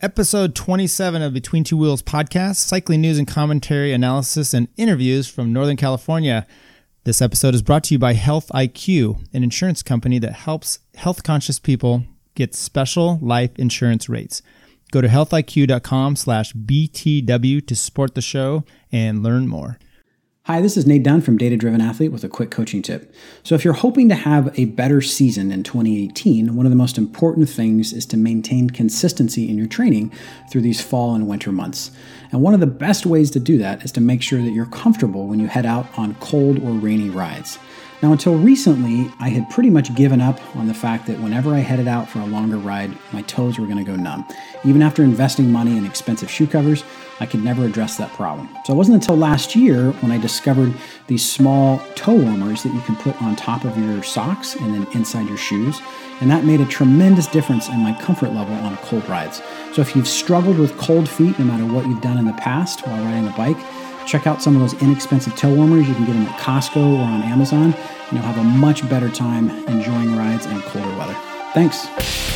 Episode 27 of Between Two Wheels podcast, cycling news and commentary, analysis, and interviews from Northern California. This episode is brought to you by Health IQ, an insurance company that helps health-conscious people get special life insurance rates. Go to healthiq.com/BTW to support the show and learn more. Hi, this is Nate Dunn from Data Driven Athlete with a quick coaching tip. So if you're hoping to have a better season in 2018, one of the most important things is to maintain consistency in your training through these fall and winter months. And one of the best ways to do that is to make sure that you're comfortable when you head out on cold or rainy rides. Now, until recently, I had pretty much given up on the fact that whenever I headed out for a longer ride, my toes were going to go numb. Even after investing money in expensive shoe covers, I could never address that problem. So it wasn't until last year when I discovered these small toe warmers that you can put on top of your socks and then inside your shoes. And that made a tremendous difference in my comfort level on cold rides. So if you've struggled with cold feet, no matter what you've done in the past while riding a bike, check out some of those inexpensive toe warmers. You can get them at Costco or on Amazon, and you'll have a much better time enjoying rides in colder weather. Thanks.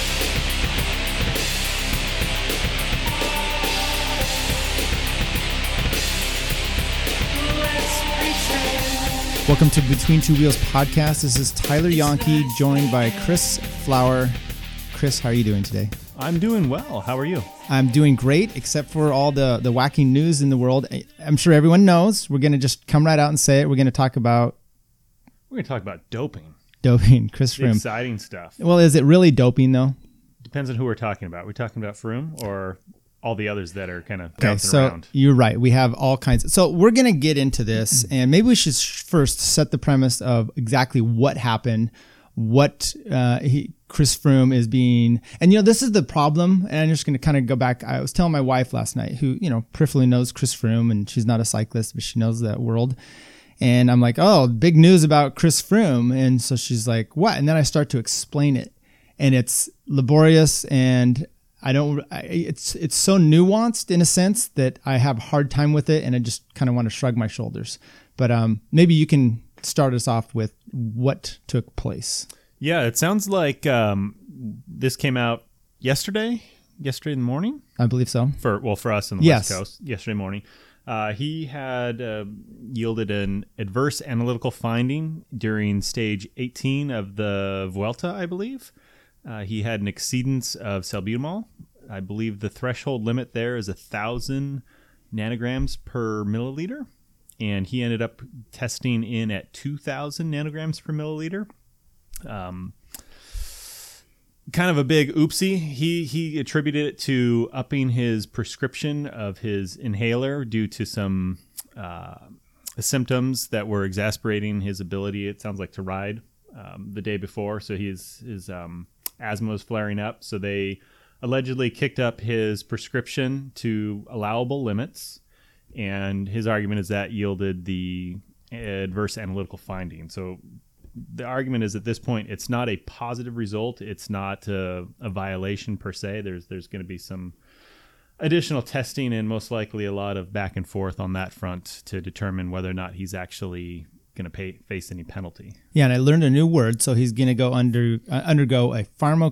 Welcome to Between Two Wheels podcast. This is Tyler Yonke, joined by Chris Flower. Chris, how are you doing today? I'm doing well. How are you? I'm doing great, except for all the wacky news in the world. I'm sure everyone knows. We're going to just come right out and say it. We're going to talk about doping. Doping, Chris Froome. Exciting stuff. Well, is it really doping, though? Depends on who we're talking about. We're talking about Froome or all the others that are kind of bouncing around. You're right. We have all kinds. So we're going to get into this, and maybe we should first set the premise of exactly what happened, what Chris Froome is being, and this is the problem. And I'm just going to kind of go back. I was telling my wife last night, who peripherally knows Chris Froome, and she's not a cyclist, but she knows that world. And I'm like, oh, big news about Chris Froome, and so she's like, what? And then I start to explain it, and it's laborious, and it's so nuanced in a sense that I have a hard time with it, and I just kind of want to shrug my shoulders. But maybe you can start us off with what took place. Yeah, it sounds like this came out yesterday in the morning. I believe so. For us on the West Coast, yesterday morning. He had yielded an adverse analytical finding during stage 18 of the Vuelta, I believe. He had an exceedance of salbutamol. I believe the threshold limit there is 1,000 nanograms per milliliter. And he ended up testing in at 2,000 nanograms per milliliter. Kind of a big oopsie. He attributed it to upping his prescription of his inhaler due to some symptoms that were exasperating his ability, it sounds like, to ride the day before. So his asthma was flaring up. So they allegedly kicked up his prescription to allowable limits. And his argument is that yielded the adverse analytical finding. So the argument is at this point, it's not a positive result. It's not a violation per se. There's going to be some additional testing and most likely a lot of back and forth on that front to determine whether or not he's actually going to face any penalty. Yeah, and I learned a new word. So he's going to go undergo a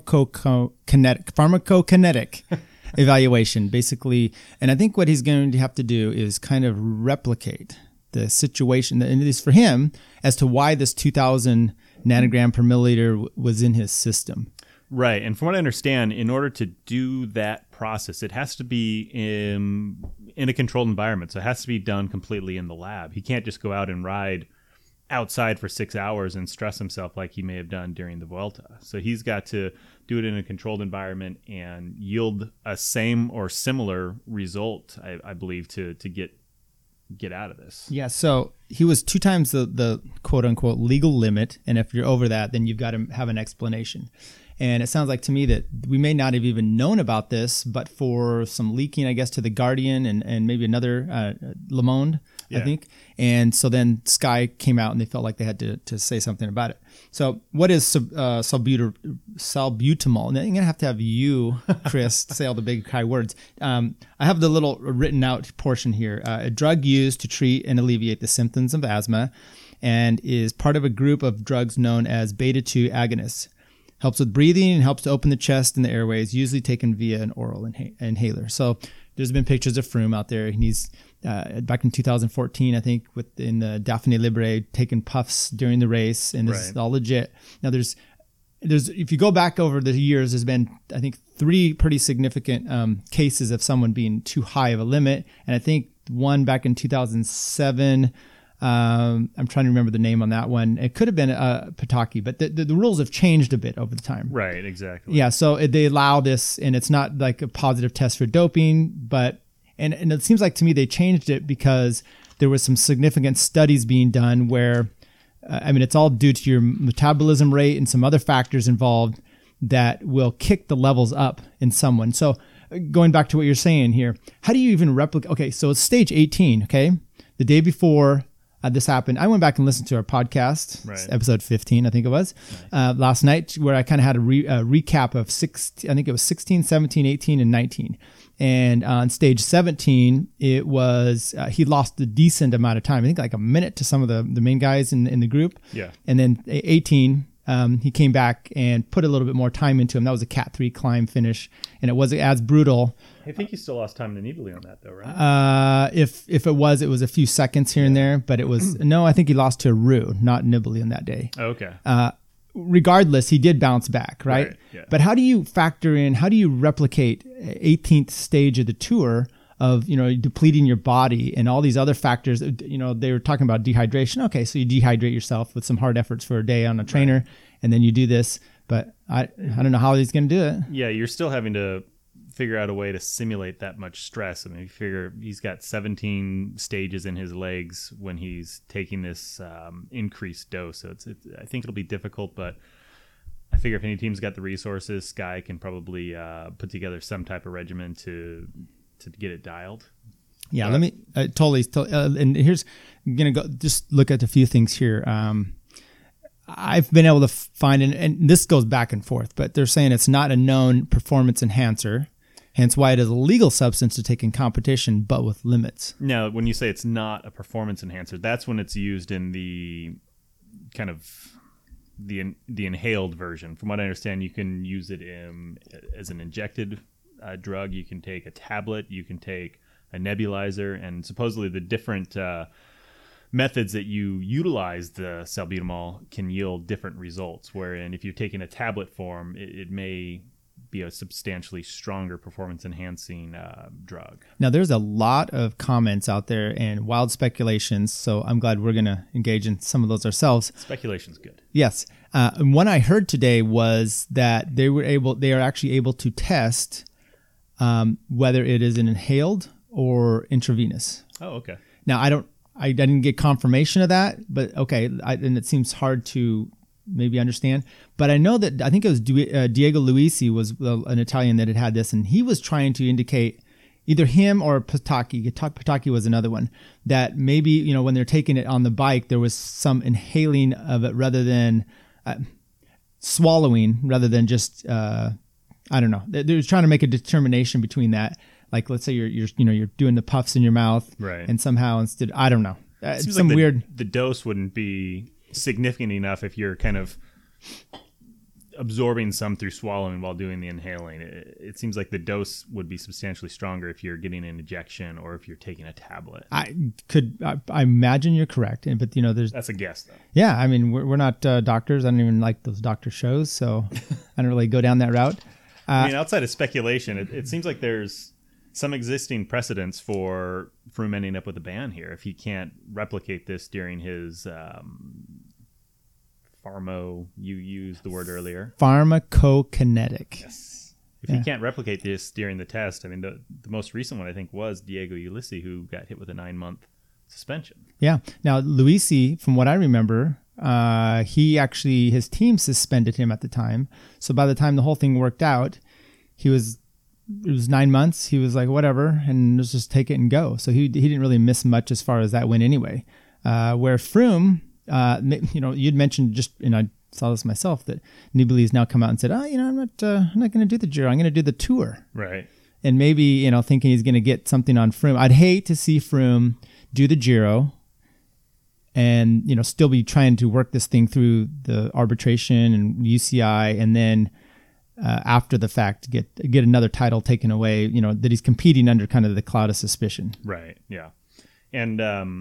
pharmacokinetic evaluation, basically. And I think what he's going to have to do is kind of replicate the situation, and it is for him, as to why this 2,000 nanogram per milliliter was in his system. Right. And from what I understand, in order to do that process, it has to be in a controlled environment. So it has to be done completely in the lab. He can't just go out and ride outside for 6 hours and stress himself like he may have done during the Vuelta. So he's got to do it in a controlled environment and yield a same or similar result, I believe, to get out of this. Yeah, so he was 2 times the quote-unquote legal limit, and if you're over that, then you've got to have an explanation. And it sounds like to me that we may not have even known about this, but for some leaking, I guess, to The Guardian and maybe another, Le Monde, I think. And so then Sky came out and they felt like they had to say something about it. So what is salbutamol? And I'm going to have you, Chris, say all the big high words. I have the little written out portion here. A drug used to treat and alleviate the symptoms of asthma and is part of a group of drugs known as beta-2 agonists. helps with breathing and helps to open the chest and the airways, usually taken via an oral inhaler. So there's been pictures of Froome out there. He's back in 2014, I think, in the Dauphiné Libre, taking puffs during the race, and this is all legit. Now there's if you go back over the years, there's been, I think, 3 pretty significant cases of someone being too high of a limit, and I think one back in 2007. I'm trying to remember the name on that one. It could have been Pataki, but the rules have changed a bit over the time. Right, exactly. Yeah, so they allow this, and it's not like a positive test for doping, but and it seems like to me they changed it because there was some significant studies being done where, it's all due to your metabolism rate and some other factors involved that will kick the levels up in someone. So going back to what you're saying here, how do you even replicate? Okay, so it's stage 18, okay? The day before this happened, I went back and listened to our podcast, episode 15, I think it was, last night, where I kind of had a recap of 16, 17, 18, and 19. And on stage 17, it was, he lost a decent amount of time. I think like a minute to some of the main guys in the group. Yeah. And then 18, he came back and put a little bit more time into him. That was a Cat 3 climb finish, and it wasn't as brutal. I think he still lost time to Nibali on that, though, right? If it was a few seconds here and there, but it was no. I think he lost to Rue, not Nibali on that day. Oh, okay. Regardless, he did bounce back, right? Yeah. But how do you factor in? How do you replicate 18th stage of the Tour of depleting your body and all these other factors? They were talking about dehydration. Okay, so you dehydrate yourself with some hard efforts for a day on a trainer, and then you do this. But I don't know how he's going to do it. Yeah, you're still having to figure out a way to simulate that much stress. I mean, you figure he's got 17 stages in his legs when he's taking this increased dose. So I think it'll be difficult, but I figure if any team's got the resources, Sky can probably put together some type of regimen to get it dialed. Yeah, let me totally. And here's I'm gonna go just look at a few things here. I've been able to find, and this goes back and forth, but they're saying it's not a known performance enhancer. Hence why it is a legal substance to take in competition, but with limits. Now, when you say it's not a performance enhancer, that's when it's used in the kind of the inhaled version. From what I understand, you can use it as an injected drug. You can take a tablet. You can take a nebulizer. And supposedly the different methods that you utilize the salbutamol can yield different results. Wherein if you're taking a tablet form, it may be a substantially stronger performance-enhancing drug. Now, there's a lot of comments out there and wild speculations, so I'm glad we're going to engage in some of those ourselves. Speculation's good. Yes. And one I heard today was that they are actually able to test whether it is an inhaled or intravenous. Oh, okay. Now, I didn't get confirmation of that, but okay, and it seems hard to maybe understand, but I know that I think it was Diego Luisi was an Italian that had this, and he was trying to indicate, either him or Pataki was another one, that maybe when they're taking it on the bike, there was some inhaling of it rather than swallowing, rather than just I don't know. They're trying to make a determination between that. Like, let's say you're doing the puffs in your mouth, right? And somehow instead, I don't know. It seems some like weird. The dose wouldn't be significant enough if you're kind of absorbing some through swallowing while doing the inhaling. It seems like the dose would be substantially stronger if you're getting an injection or if you're taking a tablet. I imagine you're correct, but that's a guess though. Yeah, I mean we're not doctors. I don't even like those doctor shows, so I don't really go down that route. I mean, outside of speculation, it seems like there's some existing precedents for Froome ending up with a ban here if he can't replicate this during his you used the word earlier. Pharmacokinetic. Yes. If he can't replicate this during the test, I mean, the most recent one I think was Diego Ulissi, who got hit with a 9-month suspension. Yeah. Now, Luisi, from what I remember, his team suspended him at the time. So by the time the whole thing worked out, it was 9 months. He was like, whatever, and let's just take it and go. So he didn't really miss much as far as that went anyway. Where Froome, you'd mentioned and I saw this myself, that Nibali's now come out and said, I'm not going to do the Giro. I'm going to do the Tour. Right. And maybe, thinking he's going to get something on Froome. I'd hate to see Froome do the Giro and still be trying to work this thing through the arbitration and UCI, and then after the fact get another title taken away, that he's competing under kind of the cloud of suspicion. Right. Yeah. And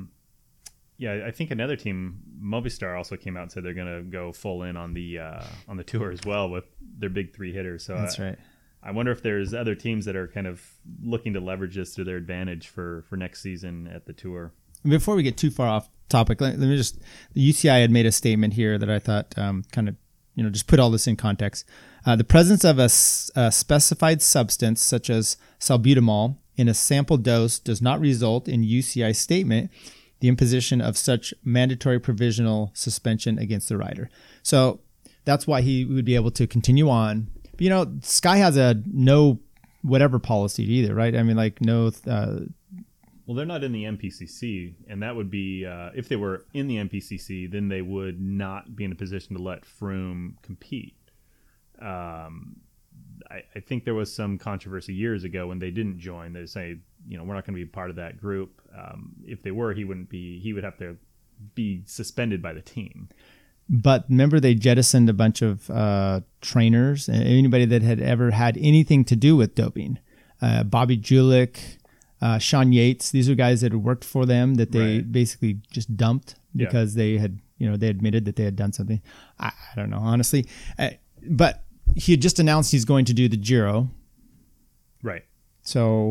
I think another team, Movistar, also came out and said they're going to go full in on the tour as well with their big three hitters. So that's right. I wonder if there's other teams that are kind of looking to leverage this to their advantage for next season at the tour. Before we get too far off topic, let me just, the UCI had made a statement here that I thought kind of, just put all this in context. The presence of a specified substance such as salbutamol in a sample dose does not result in UCI statement the imposition of such mandatory provisional suspension against the rider. So that's why he would be able to continue on. But, Sky has a no whatever policy either, right? I mean, like no... Well, they're not in the MPCC, and that would be, if they were in the MPCC, then they would not be in a position to let Froome compete. I think there was some controversy years ago when they didn't join. They say, we're not going to be part of that group. If they were, he would have to be suspended by the team. But remember, they jettisoned a bunch of trainers, anybody that had ever had anything to do with doping. Bobby Julich, Sean Yates, these are guys that had worked for them that they basically just dumped because they had, they admitted that they had done something. I don't know, honestly. But he had just announced he's going to do the Giro. Right. So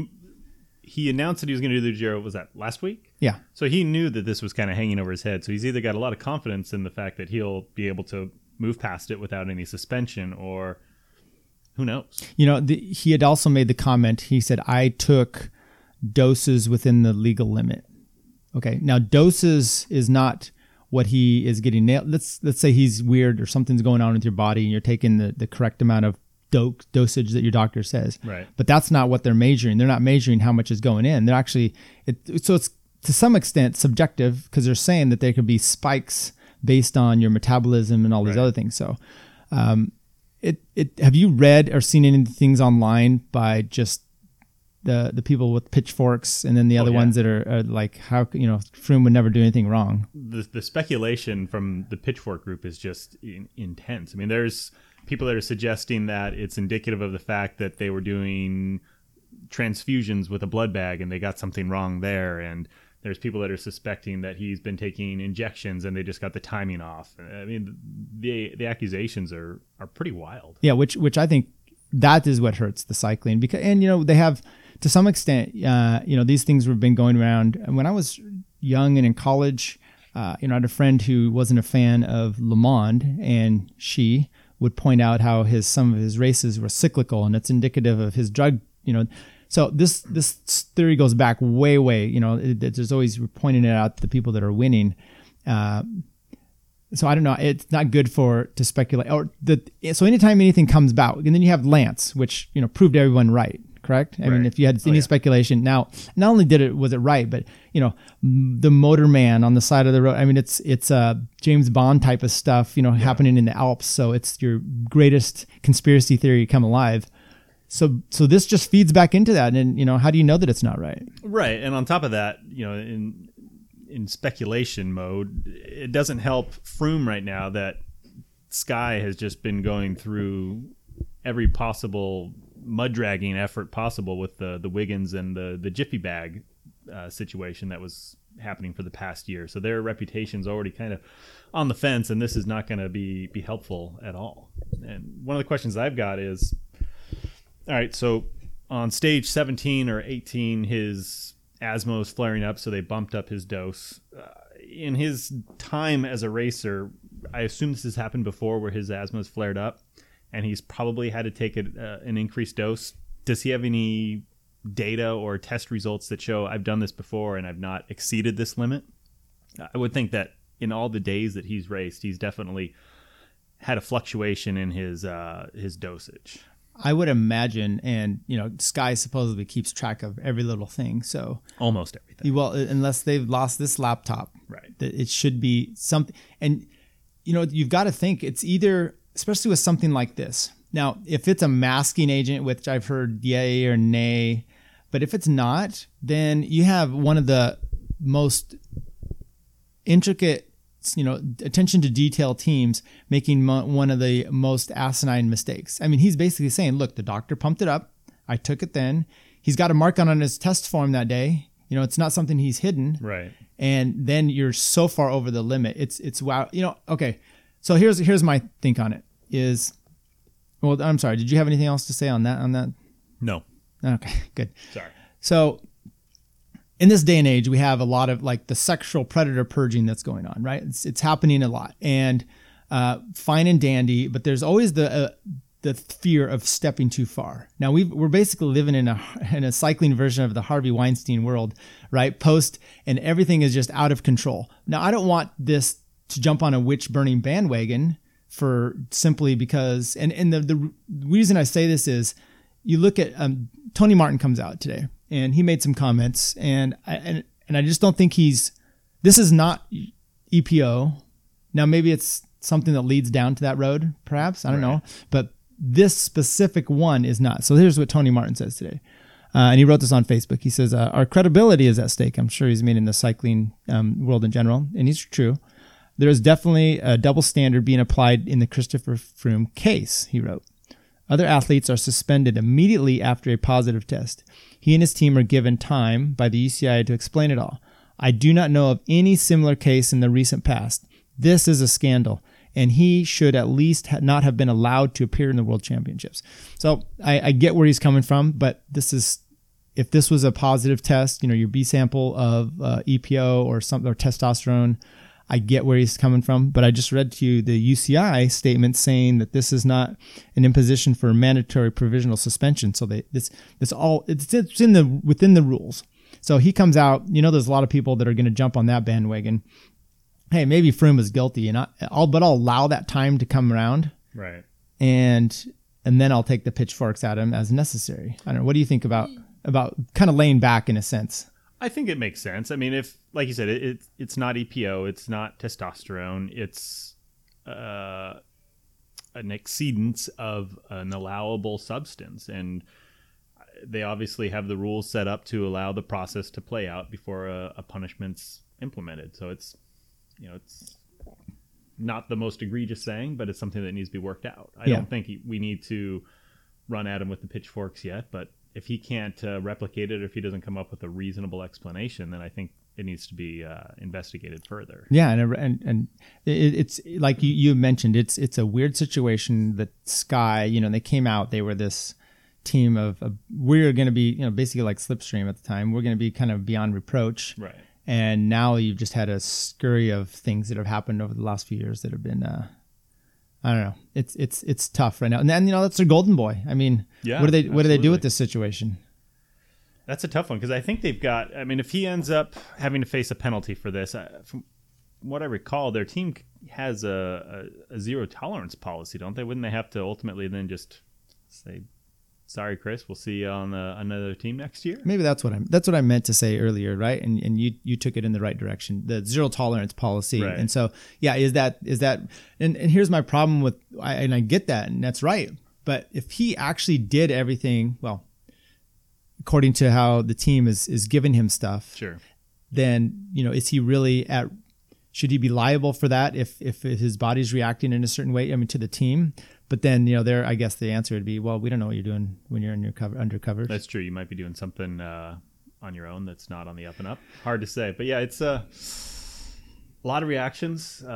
he announced that he was going to do the Giro. Was that last week? Yeah. So he knew that this was kind of hanging over his head. So he's either got a lot of confidence in the fact that he'll be able to move past it without any suspension, or who knows? He had also made the comment. He said, I took doses within the legal limit. Okay. Now, doses is not what he is getting nailed. Let's say he's weird or something's going on with your body and you're taking the correct amount of dosage that your doctor says. Right. But that's not what they're measuring. They're not measuring how much is going in. They're actually, so it's to some extent subjective, because they're saying that there could be spikes based on your metabolism and all these other things. So, have you read or seen any things online by just the people with pitchforks, and then the other ones that are like, how Froome would never do anything wrong? The speculation from the pitchfork group is just intense. I mean, there's people that are suggesting that it's indicative of the fact that they were doing transfusions with a blood bag and they got something wrong there, and there's people that are suspecting that he's been taking injections and they just got the timing off. I mean, the accusations are pretty wild. Yeah, which I think that is what hurts the cycling, because, and they have, to some extent, these things have been going around. When I was young and in college, I had a friend who wasn't a fan of Le Monde, and she would point out how some of his races were cyclical, and it's indicative of his drug. So this theory goes back way. There's always pointing it out to the people that are winning. So I don't know. It's not good to speculate. So anytime anything comes about, and then you have Lance, which proved everyone right. Correct. I mean, if you had any speculation, now not only was it right, but the motorman on the side of the road. I mean, it's James Bond type of stuff, happening in the Alps. So it's your greatest conspiracy theory come alive. So this just feeds back into that, and how do you know that it's not right? Right, and on top of that, in speculation mode, it doesn't help Froome right now that Sky has just been going through every possible mud dragging effort possible with the Wiggins and the Jiffy Bag situation that was happening for the past year. So their reputation's already kind of on the fence, and this is not going to be helpful at all. And one of the questions I've got is, all right, so on stage 17 or 18, his asthma was flaring up, so they bumped up his dose. In his time as a racer, I assume this has happened before where his asthma has flared up, and he's probably had to take an increased dose. Does he have any data or test results that show I've done this before and I've not exceeded this limit? I would think that in all the days that he's raced, he's definitely had a fluctuation in his dosage. I would imagine, and Sky supposedly keeps track of every little thing. So almost everything. Well, unless they've lost this laptop, right? That it should be something. And you've got to think it's either, especially with something like this. Now, if it's a masking agent, which I've heard yay or nay, but if it's not, then you have one of the most intricate, attention to detail teams making one of the most asinine mistakes. I mean, he's basically saying, look, the doctor pumped it up. I took it then. He's got a mark on his test form that day. It's not something he's hidden. Right. And then you're so far over the limit. It's wow. Okay. So here's my think on it is, well, I'm sorry. Did you have anything else to say on that? No. Okay, good. Sorry. So in this day and age, we have a lot of like the sexual predator purging that's going on, right? It's happening a lot, and fine and dandy, but there's always the fear of stepping too far. Now we're basically living in a cycling version of the Harvey Weinstein world, right? Post, and everything is just out of control. Now I don't want this to jump on a witch burning bandwagon for simply because, and the reason I say this is, you look at Tony Martin comes out today, and he made some comments, and I just don't think this is not EPO. Now maybe it's something that leads down to that road, perhaps, I don't know, but this specific one is not. So here's what Tony Martin says today. And he wrote this on Facebook. He says, our credibility is at stake. I'm sure he's meaning the cycling world in general. And he's true. There is definitely a double standard being applied in the Christopher Froome case, he wrote. Other athletes are suspended immediately after a positive test. He and his team are given time by the UCI to explain it all. I do not know of any similar case in the recent past. This is a scandal, and he should at least not have been allowed to appear in the World Championships. So I get where he's coming from, but if this was a positive test, your B sample of EPO or testosterone, I get where he's coming from, but I just read to you the UCI statement saying that this is not an imposition for mandatory provisional suspension. So it's within the rules. So he comes out. There's a lot of people that are going to jump on that bandwagon. Hey, maybe Froome is guilty, and I'll allow that time to come around, right? And then I'll take the pitchforks at him as necessary. I don't know. What do you think about kind of laying back in a sense? I think it makes sense. I mean, if, like you said, it's not EPO, it's not testosterone, it's an exceedance of an allowable substance, and they obviously have the rules set up to allow the process to play out before a punishment's implemented. So it's not the most egregious thing, but it's something that needs to be worked out. I don't think we need to run at him with the pitchforks yet, but if he can't replicate it, or if he doesn't come up with a reasonable explanation, then I think it needs to be investigated further. Yeah, and it's like you mentioned, it's a weird situation that Sky, they came out, they were this team of we're going to be, basically like Slipstream at the time. We're going to be kind of beyond reproach. Right. And now you've just had a scurry of things that have happened over the last few years that have been, I don't know. It's tough right now. And then, that's their golden boy. I mean, what do they do with this situation? That's a tough one, because I think they've got, I mean, if he ends up having to face a penalty for this, from what I recall, their team has a zero tolerance policy, don't they? Wouldn't they have to ultimately then just say, sorry, Chris, we'll see you on another team next year? Maybe that's what I meant to say earlier, right? And you took it in the right direction. The zero tolerance policy. Right. And so, yeah, is that and here's my problem with, and I get that, and that's right. But if he actually did everything, well, according to how the team is giving him stuff, sure, then, is he really should he be liable for that if his body's reacting in a certain way, to the team? But then, I guess the answer would be, well, we don't know what you're doing when you're undercover. That's true. You might be doing something on your own that's not on the up and up. Hard to say. But yeah, it's a lot of reactions.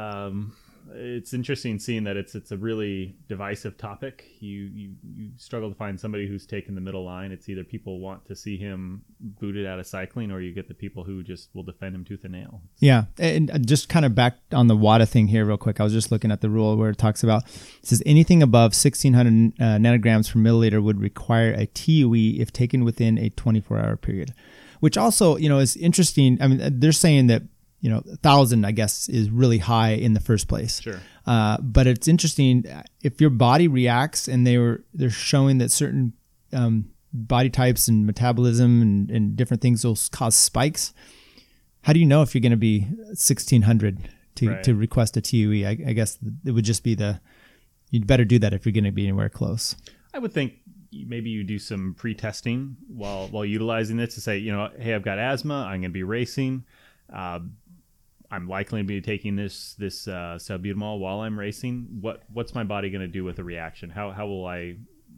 It's interesting seeing that it's a really divisive topic. You struggle to find somebody who's taken the middle line. It's either people want to see him booted out of cycling, or you get the people who just will defend him tooth and nail. Yeah, and just kind of back on the WADA thing here real quick. I was just looking at the rule where it talks about, it says anything above 1,600 nanograms per milliliter would require a TUE if taken within a 24-hour period, which also, is interesting. I mean, they're saying that 1,000, I guess, is really high in the first place. Sure. But it's interesting, if your body reacts, and they're showing that certain body types and metabolism and different things will cause spikes. How do you know if you're going to be 1,600 to request a TUE? I guess it would just be you'd better do that if you're going to be anywhere close. I would think maybe you do some pre-testing while utilizing this to say, hey, I've got asthma, I'm going to be racing. I'm likely to be taking this salbutamol while I'm racing. What's my body going to do with the reaction? How will I,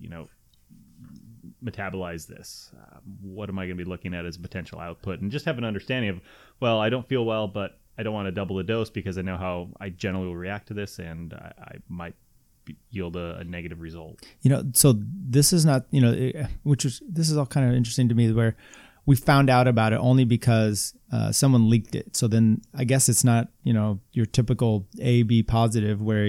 metabolize this? What am I going to be looking at as potential output? And just have an understanding of, well, I don't feel well, but I don't want to double the dose because I know how I generally will react to this, and I might yield a negative result. So this is not, this is all kind of interesting to me, where we found out about it only because someone leaked it. So then I guess it's not, your typical A, B positive where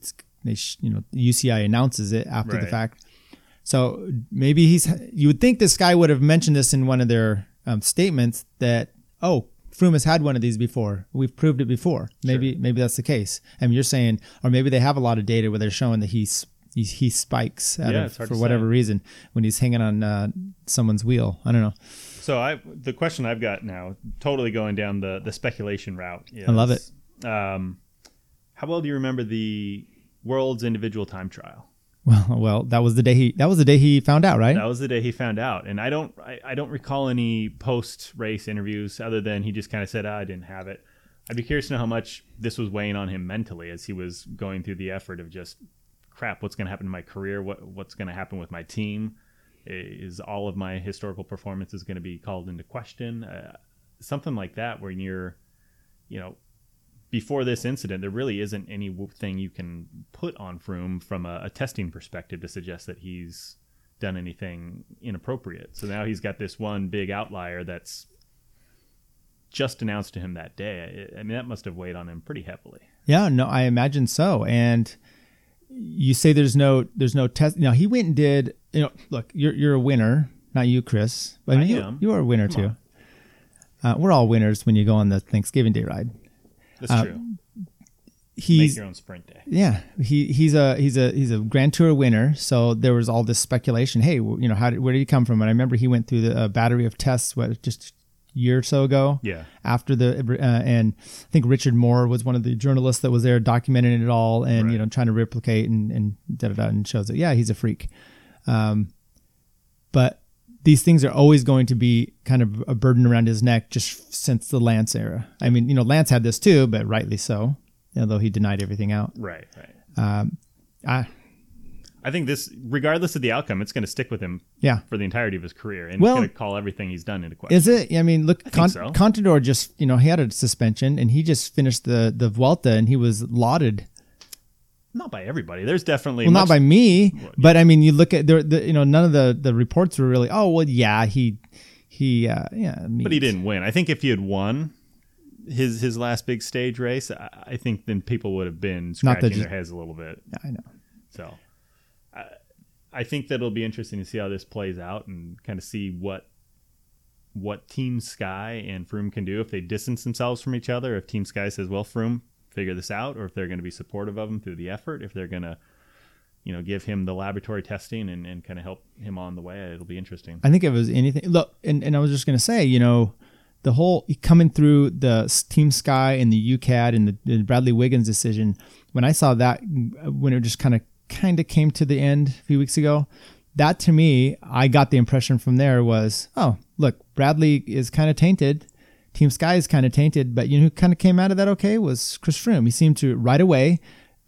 UCI announces it after the fact. So maybe you would think this guy would have mentioned this in one of their statements that, Froome has had one of these before. We've proved it before. Maybe that's the case. I mean, you're saying, or maybe they have a lot of data where they're showing that he spikes for whatever reason when he's hanging on someone's wheel. I don't know. So the question I've got now, totally going down the speculation route. Is, I love it. How well do you remember the world's individual time trial? Well, that was the day he found out, right? That was the day he found out, and I don't recall any post-race interviews other than he just kind of said, I didn't have it. I'd be curious to know how much this was weighing on him mentally as he was going through the effort of just, crap, what's going to happen to my career? What's going to happen with my team? Is all of my historical performances going to be called into question? Something like that, where you're, before this incident, there really isn't anything you can put on Froome from a testing perspective to suggest that he's done anything inappropriate. So now he's got this one big outlier that's just announced to him that day. I mean, that must have weighed on him pretty heavily. Yeah, no, I imagine so. And you say there's no test. Now he went and did. Look, you're a winner, not you, Chris. But I am. You are a winner too. We're all winners when you go on the Thanksgiving Day ride. That's true. He's make your own sprint day. Yeah, he's a Grand Tour winner. So there was all this speculation. Hey, where did he come from? And I remember he went through the battery of tests. Just a year or so ago. Yeah. After and I think Richard Moore was one of the journalists that was there documenting it all and trying to replicate and and shows that he's a freak. But these things are always going to be kind of a burden around his neck just since the Lance era. I mean, Lance had this too, but rightly so, although he denied everything out. Right. I think this, regardless of the outcome, it's going to stick with him for the entirety of his career. And it's going to call everything he's done into question. Is it? I mean, look, so. Contador just, he had a suspension and he just finished the Vuelta and he was lauded. Not by everybody. There's definitely not by me, but I mean, you look at none of the reports were really. Oh well, yeah, he. But he didn't win. I think if he had won his last big stage race, I think then people would have been scratching their heads a little bit. I know. So, I think that it'll be interesting to see how this plays out and kind of see what Team Sky and Froome can do if they distance themselves from each other. If Team Sky says, "Well, Froome, figure this out," or if they're going to be supportive of him through the effort, if they're going to, give him the laboratory testing and kind of help him on the way. It'll be interesting. I think if it was anything, look, and I was just going to say, the whole coming through the Team Sky and the UCAD and the Bradley Wiggins decision, when I saw that, when it just kind of came to the end a few weeks ago, that to me, I got the impression from there was, oh, look, Bradley is kind of tainted. Team Sky is kind of tainted, but who kind of came out of that okay was Chris Froome. He seemed to right away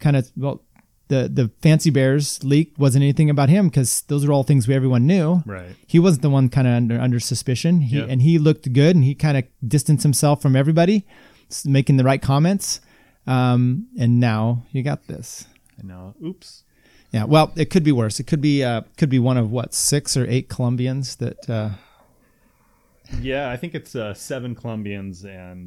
the Fancy Bears leak wasn't anything about him because those are all things everyone knew. Right. He wasn't the one kind of under suspicion. And he looked good and he kind of distanced himself from everybody, making the right comments. And now you got this. I know. Oops. Yeah. Well, it could be worse. It could be one of 6 or 8 Colombians that. Yeah, I think it's 7 Colombians and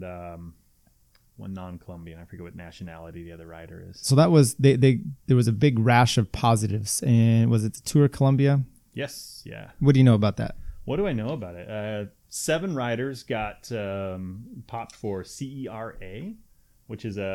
1 non-Colombian. I forget what nationality the other rider is. So that was there was a big rash of positives, and was it the Tour of Colombia? Yes. Yeah. What do you know about that? What do I know about it? 7 riders got popped for CERA, which is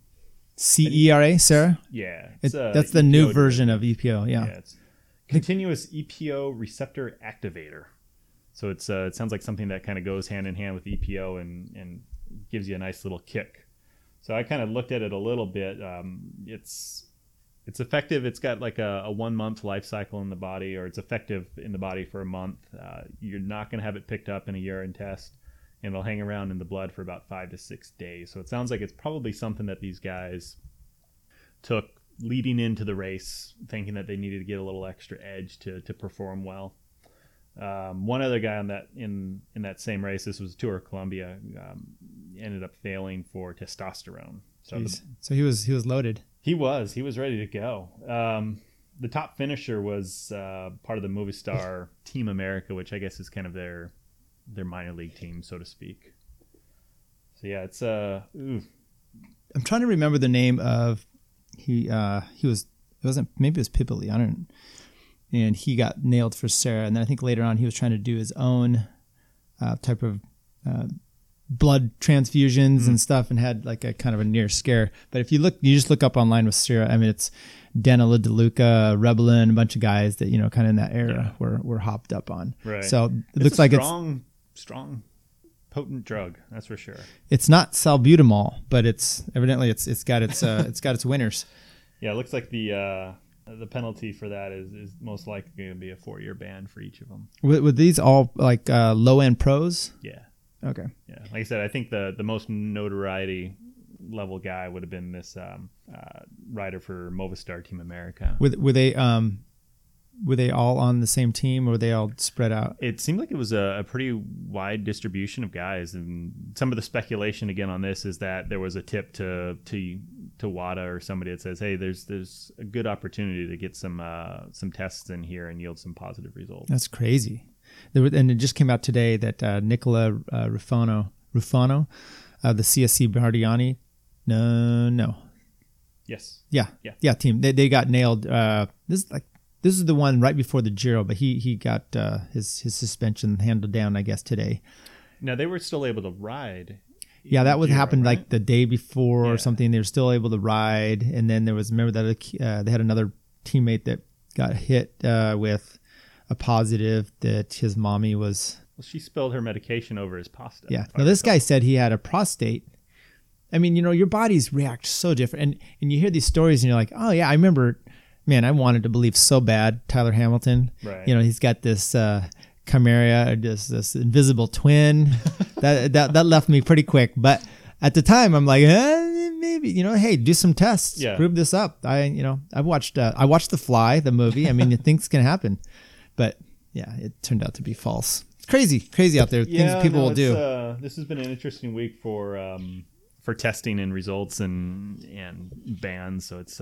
CERA, Sarah? Yeah, that's the new version of EPO. Yeah, it's continuous EPO receptor activator. So it sounds like something that kind of goes hand in hand with EPO and gives you a nice little kick. So I kind of looked at it a little bit. It's effective. It's got like a 1 month life cycle in the body, or it's effective in the body for a month. You're not going to have it picked up in a urine test. and it'll hang around in the blood for about 5 to 6 days. So it sounds like it's probably something that these guys took leading into the race, thinking that they needed to get a little extra edge to perform well. One other guy on that in that same race, this was Tour of Colombia, ended up failing for testosterone. So he was loaded. He was ready to go. The top finisher was part of the Movistar Team America, which I guess is kind of their minor league team, so to speak. So yeah, it's I'm trying to remember the name of maybe it was Pipoli, I don't, and he got nailed for Sarah, and then I think later on he was trying to do his own type of blood transfusions and stuff, and had like a kind of a near scare. But if you just look up online with Sarah, I mean, it's Danilo De Luca, Rebelin, a bunch of guys that, you know, kind of in that era were hopped up on. Right. So it looks like strong, potent drug, that's for sure. It's not salbutamol, but it's evidently it's got its winners. Yeah, it looks like the penalty for that is most likely going to be a 4-year ban for each of them. Were these all like low end pros? Yeah. Okay. Yeah, like I said, I think the most notoriety level guy would have been this rider for Movistar Team America. Were they all on the same team, or were they all spread out? It seemed like it was a pretty wide distribution of guys, and some of the speculation again on this is that there was a tip to WADA or somebody that says, "Hey, there's a good opportunity to get some tests in here and yield some positive results." That's crazy. And it just came out today that Nicola Rufano, the CSC Bardiani, no, yes, yeah, team. They got nailed. This is the one right before the Giro, but he got his suspension handled down, I guess, today. Now they were still able to ride. Yeah, that would happen right? Like the day before or something. They were still able to ride, and then there was, remember that they had another teammate that got hit with a positive that his mommy was. Well, she spilled her medication over his pasta. Yeah. Now this guy said he had a prostate. I mean, you know, your bodies react so different, and you hear these stories, and you're like, oh yeah, I remember. Man, I wanted to believe so bad Tyler Hamilton. Right. You know, he's got this chimera, this invisible twin. that left me pretty quick. But at the time, I'm like, maybe, you know, hey, do some tests. Yeah. Prove this up. I watched The Fly, the movie. I mean, things can happen. But yeah, it turned out to be false. It's crazy out there. Things people will do. This has been an interesting week for testing and results and bans. So it's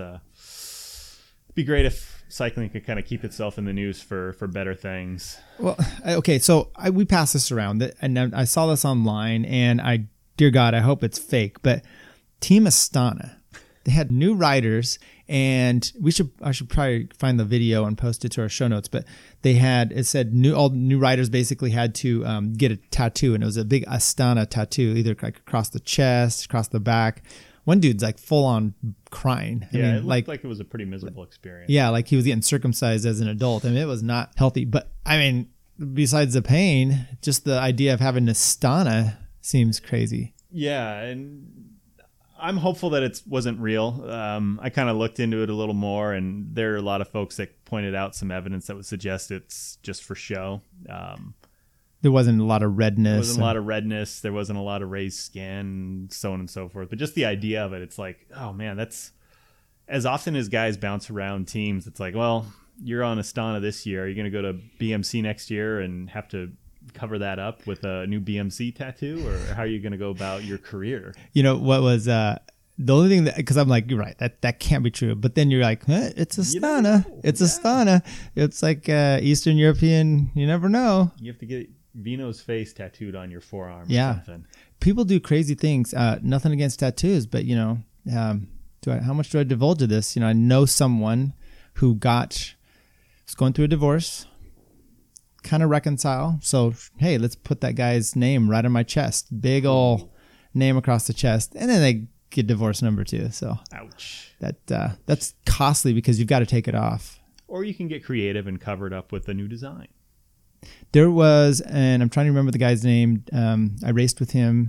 be great if cycling could kind of keep itself in the news for better things. Well, okay, so we passed this around, and I saw this online, and dear God, I hope it's fake, but Team Astana, they had new riders, and I should probably find the video and post it to our show notes, but it said all new riders basically had to get a tattoo, and it was a big Astana tattoo, either like across the chest, across the back. One dude's like full on crying. I mean, it looked like it was a pretty miserable experience. Yeah, like he was getting circumcised as an adult. I mean, it was not healthy. But I mean, besides the pain, just the idea of having Astana seems crazy. Yeah, and I'm hopeful that it wasn't real. I kind of looked into it a little more, and there are a lot of folks that pointed out some evidence that would suggest it's just for show. There wasn't a lot of redness. There wasn't a lot of raised skin, so on and so forth. But just the idea of it, it's like, oh man, that's as often as guys bounce around teams. It's like, well, you're on Astana this year. Are you going to go to BMC next year and have to cover that up with a new BMC tattoo, or how are you going to go about your career? You know what was the only thing that, because I'm like, you're right, that can't be true. But then you're like, it's Astana. It's Astana. It's like Eastern European. You never know. You have to get Vino's face tattooed on your forearm or something. People do crazy things. Nothing against tattoos, but you know, how much do I divulge of this? You know, I know someone who was going through a divorce, kind of reconcile. So, hey, let's put that guy's name right on my chest. Big ol' name across the chest. And then they get divorce number 2. So ouch. That's costly because you've got to take it off. Or you can get creative and cover it up with a new design. There was, and I'm trying to remember the guy's name. I raced with him,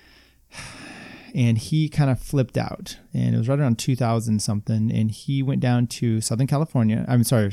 and he kind of flipped out. And it was right around 2000 something, and he went down to Southern California. I'm sorry,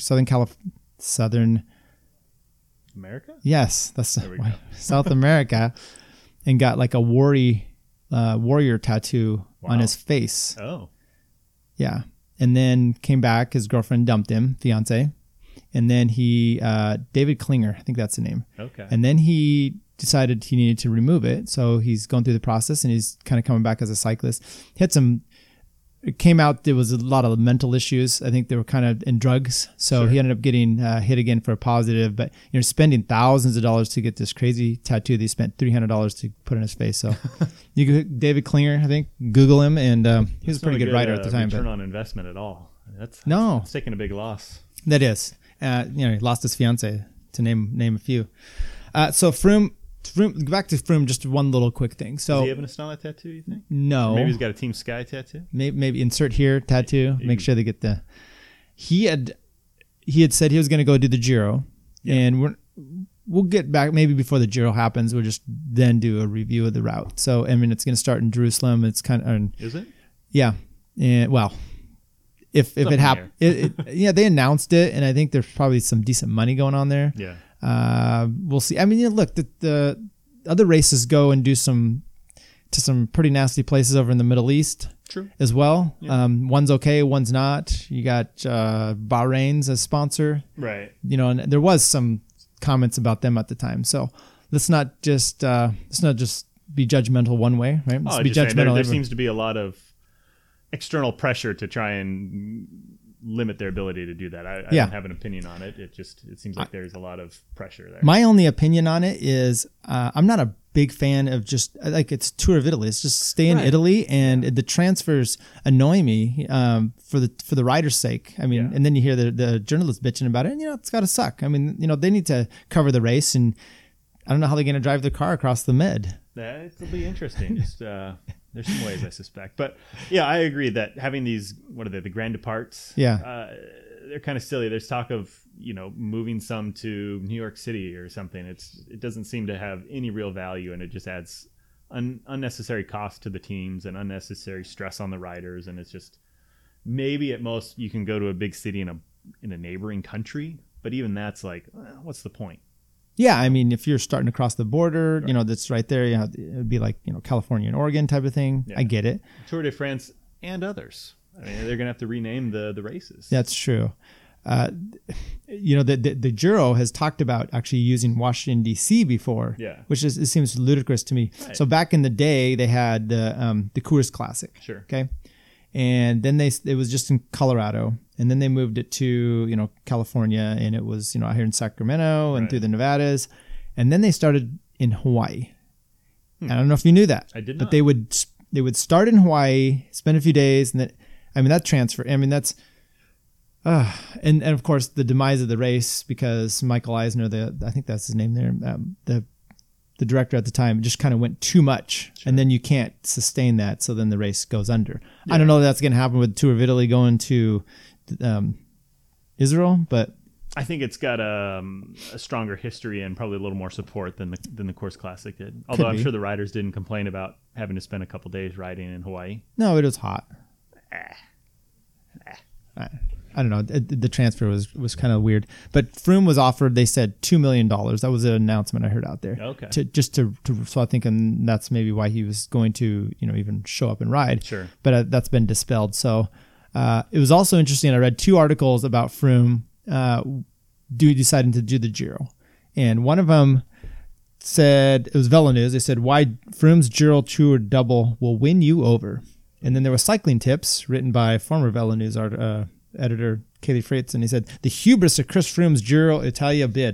Southern America. Yes, that's South America, and got like a warrior tattoo on his face. Oh. Yeah. And then came back. His girlfriend dumped him, fiance. And then David Klinger, I think that's the name. Okay. And then he decided he needed to remove it. So he's going through the process and he's kind of coming back as a cyclist. He had it came out, there was a lot of mental issues. I think they were kind of in drugs. So he ended up getting hit again for a positive, but spending thousands of dollars to get this crazy tattoo. They spent $300 to put on his face. So David Klinger, I think, Google him, and he was a pretty good writer at the time. Return on investment at all. That's taking a big loss. That is. He lost his fiance, to name a few. So Froome, back to Froome, just one little quick thing. So, does he have an Astana tattoo, you think? No. Or maybe he's got a Team Sky tattoo? Maybe insert here tattoo. Make sure they get the... He had said he was going to go do the Giro, and we'll get back maybe before the Giro happens. We'll just then do a review of the route. So, I mean, it's going to start in Jerusalem. It's kind of... Is it? Yeah. And, well... If it happens, they announced it, and I think there's probably some decent money going on there. Yeah, we'll see. I mean, look, the other races go and do to some pretty nasty places over in the Middle East. True. As well. Yeah. One's okay, one's not. You got Bahrain's as sponsor, right? And there was some comments about them at the time. So let's not just be judgmental one way, right? Let's be judgmental. There seems to be a lot of external pressure to try and limit their ability to do that. I don't have an opinion on it. It seems like there's a lot of pressure there. My only opinion on it is I'm not a big fan of just like it's Tour of Italy. It's just stay in Italy, and the transfers annoy me for the rider's sake. I mean, and then you hear the journalists bitching about it, and it's got to suck. I mean, they need to cover the race, and I don't know how they're going to drive their car across the Med. That'll be interesting. Just there's some ways, I suspect. But yeah, I agree that having these, what are they, the Grand Departs? Yeah. They're kind of silly. There's talk of, moving some to New York City or something. It doesn't seem to have any real value, and it just adds unnecessary cost to the teams and unnecessary stress on the riders. And it's just, maybe at most you can go to a big city in a neighboring country, but even that's like, what's the point? Yeah, I mean, if you're starting to cross the border, that's right there. It'd be like California and Oregon type of thing. Yeah. I get it. Tour de France and others. I mean, they're gonna have to rename the races. That's true. The Giro has talked about actually using Washington D.C. before. Yeah. Which it seems ludicrous to me. Right. So back in the day, they had the Coors Classic. Sure. Okay. And then it was just in Colorado, and then they moved it to California, and it was out here in Sacramento and through the Nevadas, and then they started in Hawaii. I don't know if you knew that. I did not. But they would start in Hawaii, spend a few days, and that transfer. I mean that's, and of course the demise of the race because Michael Eisner, I think that's his name there, the director at the time, just kind of went too much, and then you can't sustain that, so then the race goes under. Yeah. I don't know if that's going to happen with Tour of Italy going to Israel, but I think it's got a stronger history and probably a little more support than the Coors Classic did. Although I'm sure the riders didn't complain about having to spend a couple days riding in Hawaii. No, it was hot. I don't know. The transfer was kind of weird. But Froome was offered, they said, $2 million. That was an announcement I heard out there. Okay. So I think that's maybe why he was going to, even show up and ride. Sure. But that's been dispelled. So it was also interesting. I read 2 articles about Froome deciding to do the Giro. And one of them said, it was Velo News. They said, why Froome's Giro Tour double will win you over. And then there was cycling tips written by former Velo News editor Kaylee Freites, and he said the hubris of Chris Froome's Giro Italia bid.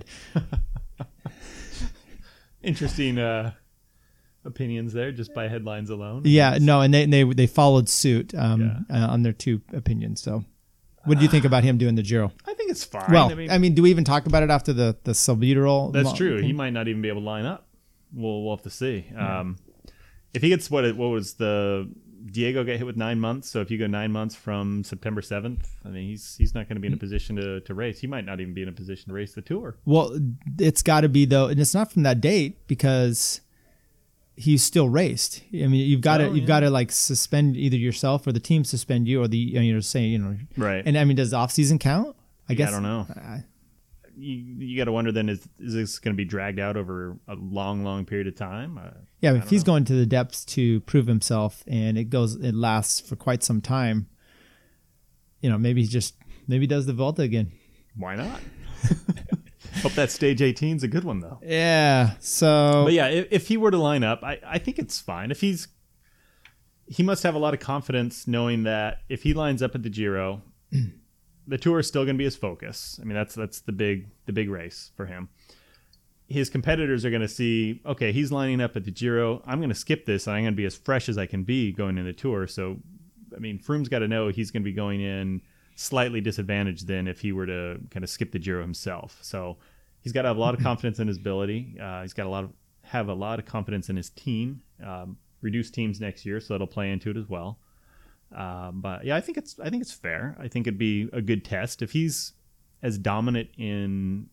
Interesting opinions there, just by headlines alone. Yeah, no, and they followed suit on their 2 opinions. So, what do you think about him doing the Giro? I think it's fine. Well, I mean, do we even talk about it after the Salbuterol? That's true. He might not even be able to line up. We'll have to see. Yeah. If he gets what was the Diego get hit with 9 months, so if you go 9 months from September 7th, I mean, he's not going to be in a position to race. He might not even be in a position to race the Tour. Well, it's got to be, though, and it's not from that date because he's still raced. I mean, you've got to like suspend either yourself or the team suspend you or right. And I mean, does off season count? I guess I don't know. you got to wonder then, is this going to be dragged out over a long period of time? Yeah, if he's going to the depths to prove himself and it lasts for quite some time, maybe he does the Vuelta again. Why not? Hope that stage 18 is a good one though. Yeah. So, but yeah, if he were to line up, I think it's fine. He must have a lot of confidence knowing that if he lines up at the Giro, the Tour is still going to be his focus. I mean, that's the big race for him. His competitors are going to see, okay, he's lining up at the Giro. I'm going to skip this, and I'm going to be as fresh as I can be going into the Tour. So, I mean, Froome's got to know he's going to be going in slightly disadvantaged than if he were to kind of skip the Giro himself. So he's got to have a lot of confidence in his ability. He's got to have a lot of confidence in his team. Reduce teams next year, so that'll play into it as well. But yeah, I think it's fair. I think it'd be a good test if he's as dominant in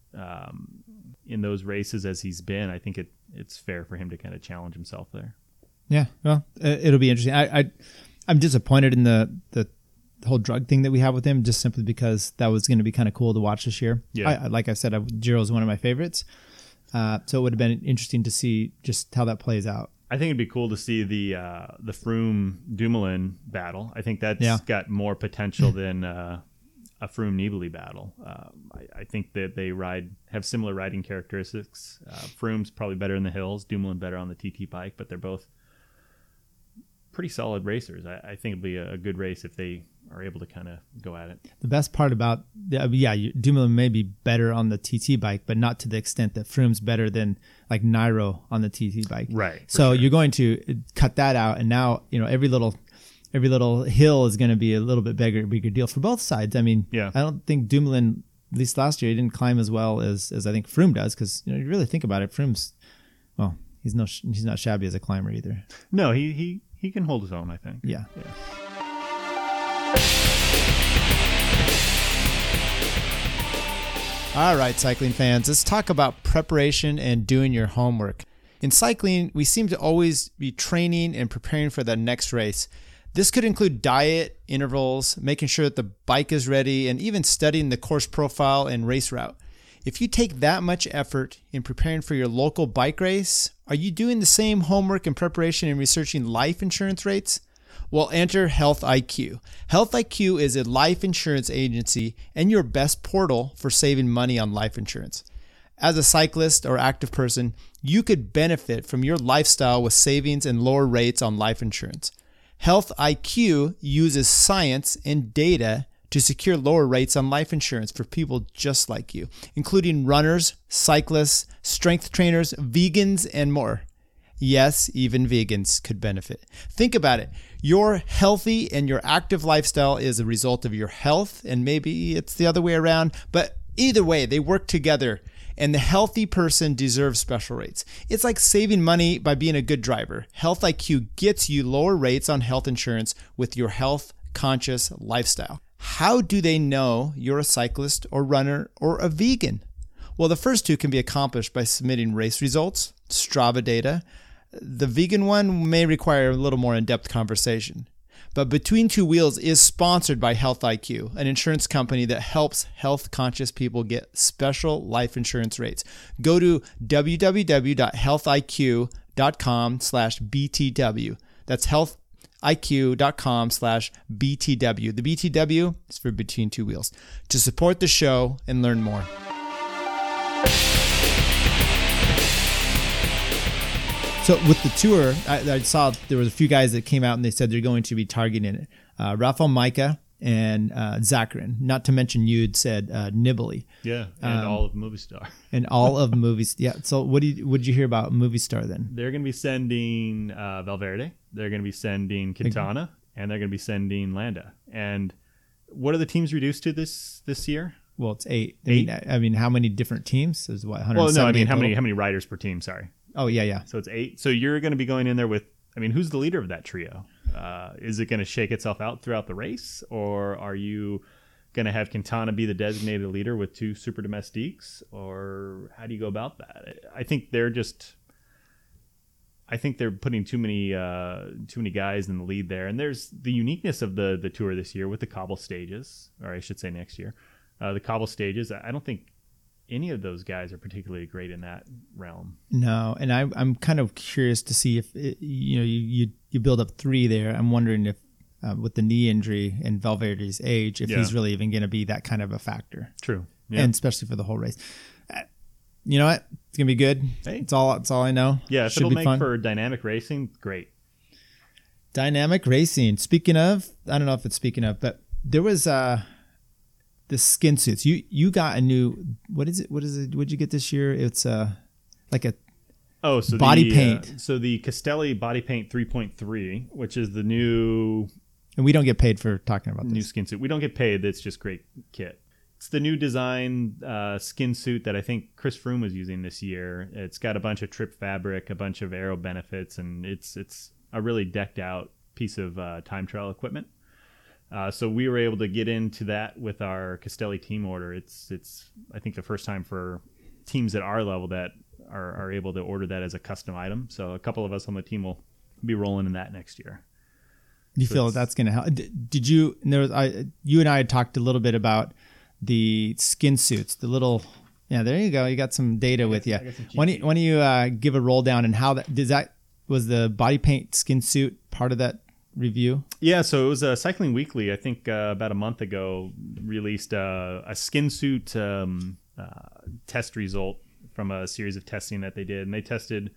those races as he's been. I think it's fair for him to kind of challenge himself there. Yeah, well, it'll be interesting. I'm disappointed in the whole drug thing that we have with him, just simply because that was going to be kind of cool to watch this year. Yeah, like I said, Giro is one of my favorites, so it would have been interesting to see just how that plays out. I think it'd be cool to see the Froome-Dumoulin battle. I think that's got more potential than a Froome-Nibali battle. I think that they have similar riding characteristics. Froome's probably better in the hills, Dumoulin better on the TT bike, but they're both pretty solid racers. I think it'd be a good race if they are able to kind of go at it. The best part about, Dumoulin may be better on the TT bike, but not to the extent that Froome's better than like Nairo on the TT bike. Right. So you're going to cut that out, and now every little hill is going to be a little bit bigger deal for both sides. I mean, I don't think Dumoulin, at least last year, he didn't climb as well as I think Froome does, because you really think about it, Froome's, well, he's not shabby as a climber either. No, he can hold his own, I think. Yeah. All right, cycling fans, let's talk about preparation and doing your homework. In cycling, we seem to always be training and preparing for the next race. This could include diet, intervals, making sure that the bike is ready, and even studying the course profile and race route. If you take that much effort in preparing for your local bike race, are you doing the same homework and preparation in researching life insurance rates? Well, enter Health IQ. Health IQ is a life insurance agency and your best portal for saving money on life insurance. As a cyclist or active person, you could benefit from your lifestyle with savings and lower rates on life insurance. Health IQ uses science and data to secure lower rates on life insurance for people just like you, including runners, cyclists, strength trainers, vegans, and more. Yes, even vegans could benefit. Think about it. Your healthy and your active lifestyle is a result of your health, and maybe it's the other way around, but either way, they work together, and the healthy person deserves special rates. It's like saving money by being a good driver. Health IQ gets you lower rates on health insurance with your health-conscious lifestyle. How do they know you're a cyclist or runner or a vegan? Well, the first two can be accomplished by submitting race results, Strava data. The vegan one may require a little more in-depth conversation. But Between Two Wheels is sponsored by Health IQ, an insurance company that helps health-conscious people get special life insurance rates. Go to www.healthiq.com/BTW. That's healthiq.com/BTW. The BTW is for Between Two Wheels. To support the show and learn more. So with the tour, I saw there was a few guys that came out and they said they're going to be targeting it. Rafael Majka and Zakarin, not to mention you'd said Nibali. Yeah, and all of Movistar. And all of movies. Yeah. So what did you hear about Movistar then? They're going to be sending Valverde. They're going to be sending Quintana, and they're going to be sending Landa. And what are the teams reduced to this year? Well, it's 8. I mean, how many different teams? Is what? Well, no, I mean how many riders per team? Sorry. Oh yeah. So it's 8. So you're going to be going in there with. I mean, who's the leader of that trio? Is it going to shake itself out throughout the race, or are you going to have Quintana be the designated leader with 2 super domestiques, or how do you go about that? I think they're putting too many guys in the lead there, and there's the uniqueness of the tour this year with the cobble stages, or I should say next year, the cobble stages. I don't think any of those guys are particularly great in that realm. No, and I'm kind of curious to see if you build up 3 there. I'm wondering if with the knee injury and Valverde's age, if he's really even going to be that kind of a factor. True, yeah. And especially for the whole race. You know what? It's gonna be good. Hey. It's all I know. Yeah, if it'll make fun for dynamic racing, great. Dynamic racing. Speaking of, I don't know if it's speaking of, but there was the skin suits. You got a new, what is it? What'd you get this year? It's like a body paint. So the Castelli Body Paint 3.3, which is the new, and we don't get paid for talking about this. New skin suit. We don't get paid. It's just great kit. It's the new design skin suit that I think Chris Froome was using this year. It's got a bunch of trip fabric, a bunch of aero benefits, and it's a really decked out piece of time trial equipment. So we were able to get into that with our Castelli team order. It's I think the first time for teams at our level that are able to order that as a custom item. So a couple of us on the team will be rolling in that next year. Do you feel that's going to help? Did you? You and I had talked a little bit about the skin suits, the little. Yeah, there you go. You got some data with you. Why don't you give a roll down and how that was the body paint skin suit part of that review? Yeah, so it was Cycling Weekly, I think about a month ago, released a skin suit test result from a series of testing that they did. And they tested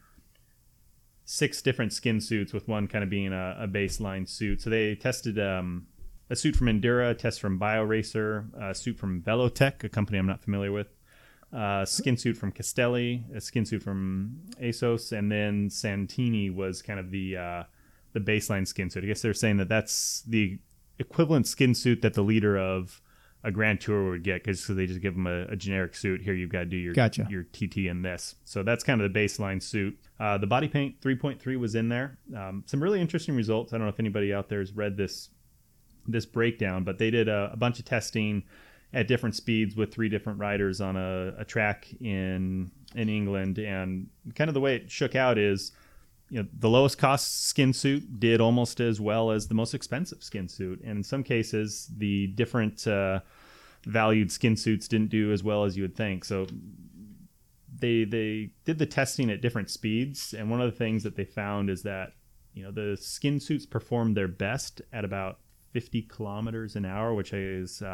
6 different skin suits, with one kind of being a baseline suit. So they tested a suit from Endura, a test from BioRacer, a suit from Velotech, a company I'm not familiar with, a skin suit from Castelli, a skin suit from ASOS, and then Santini was kind of the baseline skin suit. I guess they're saying that that's the equivalent skin suit that the leader of a Grand Tour would get, because they just give them a generic suit. Here, you've got to do your TT in this. So that's kind of the baseline suit. The body paint 3.3 was in there. Some really interesting results. I don't know if anybody out there has read this breakdown, but they did a bunch of testing at different speeds with 3 different riders on a track in England. And kind of the way it shook out is, the lowest cost skin suit did almost as well as the most expensive skin suit. And in some cases, the different valued skin suits didn't do as well as you would think. So they did the testing at different speeds. And one of the things that they found is that, the skin suits performed their best at about 50 kilometers an hour, which is,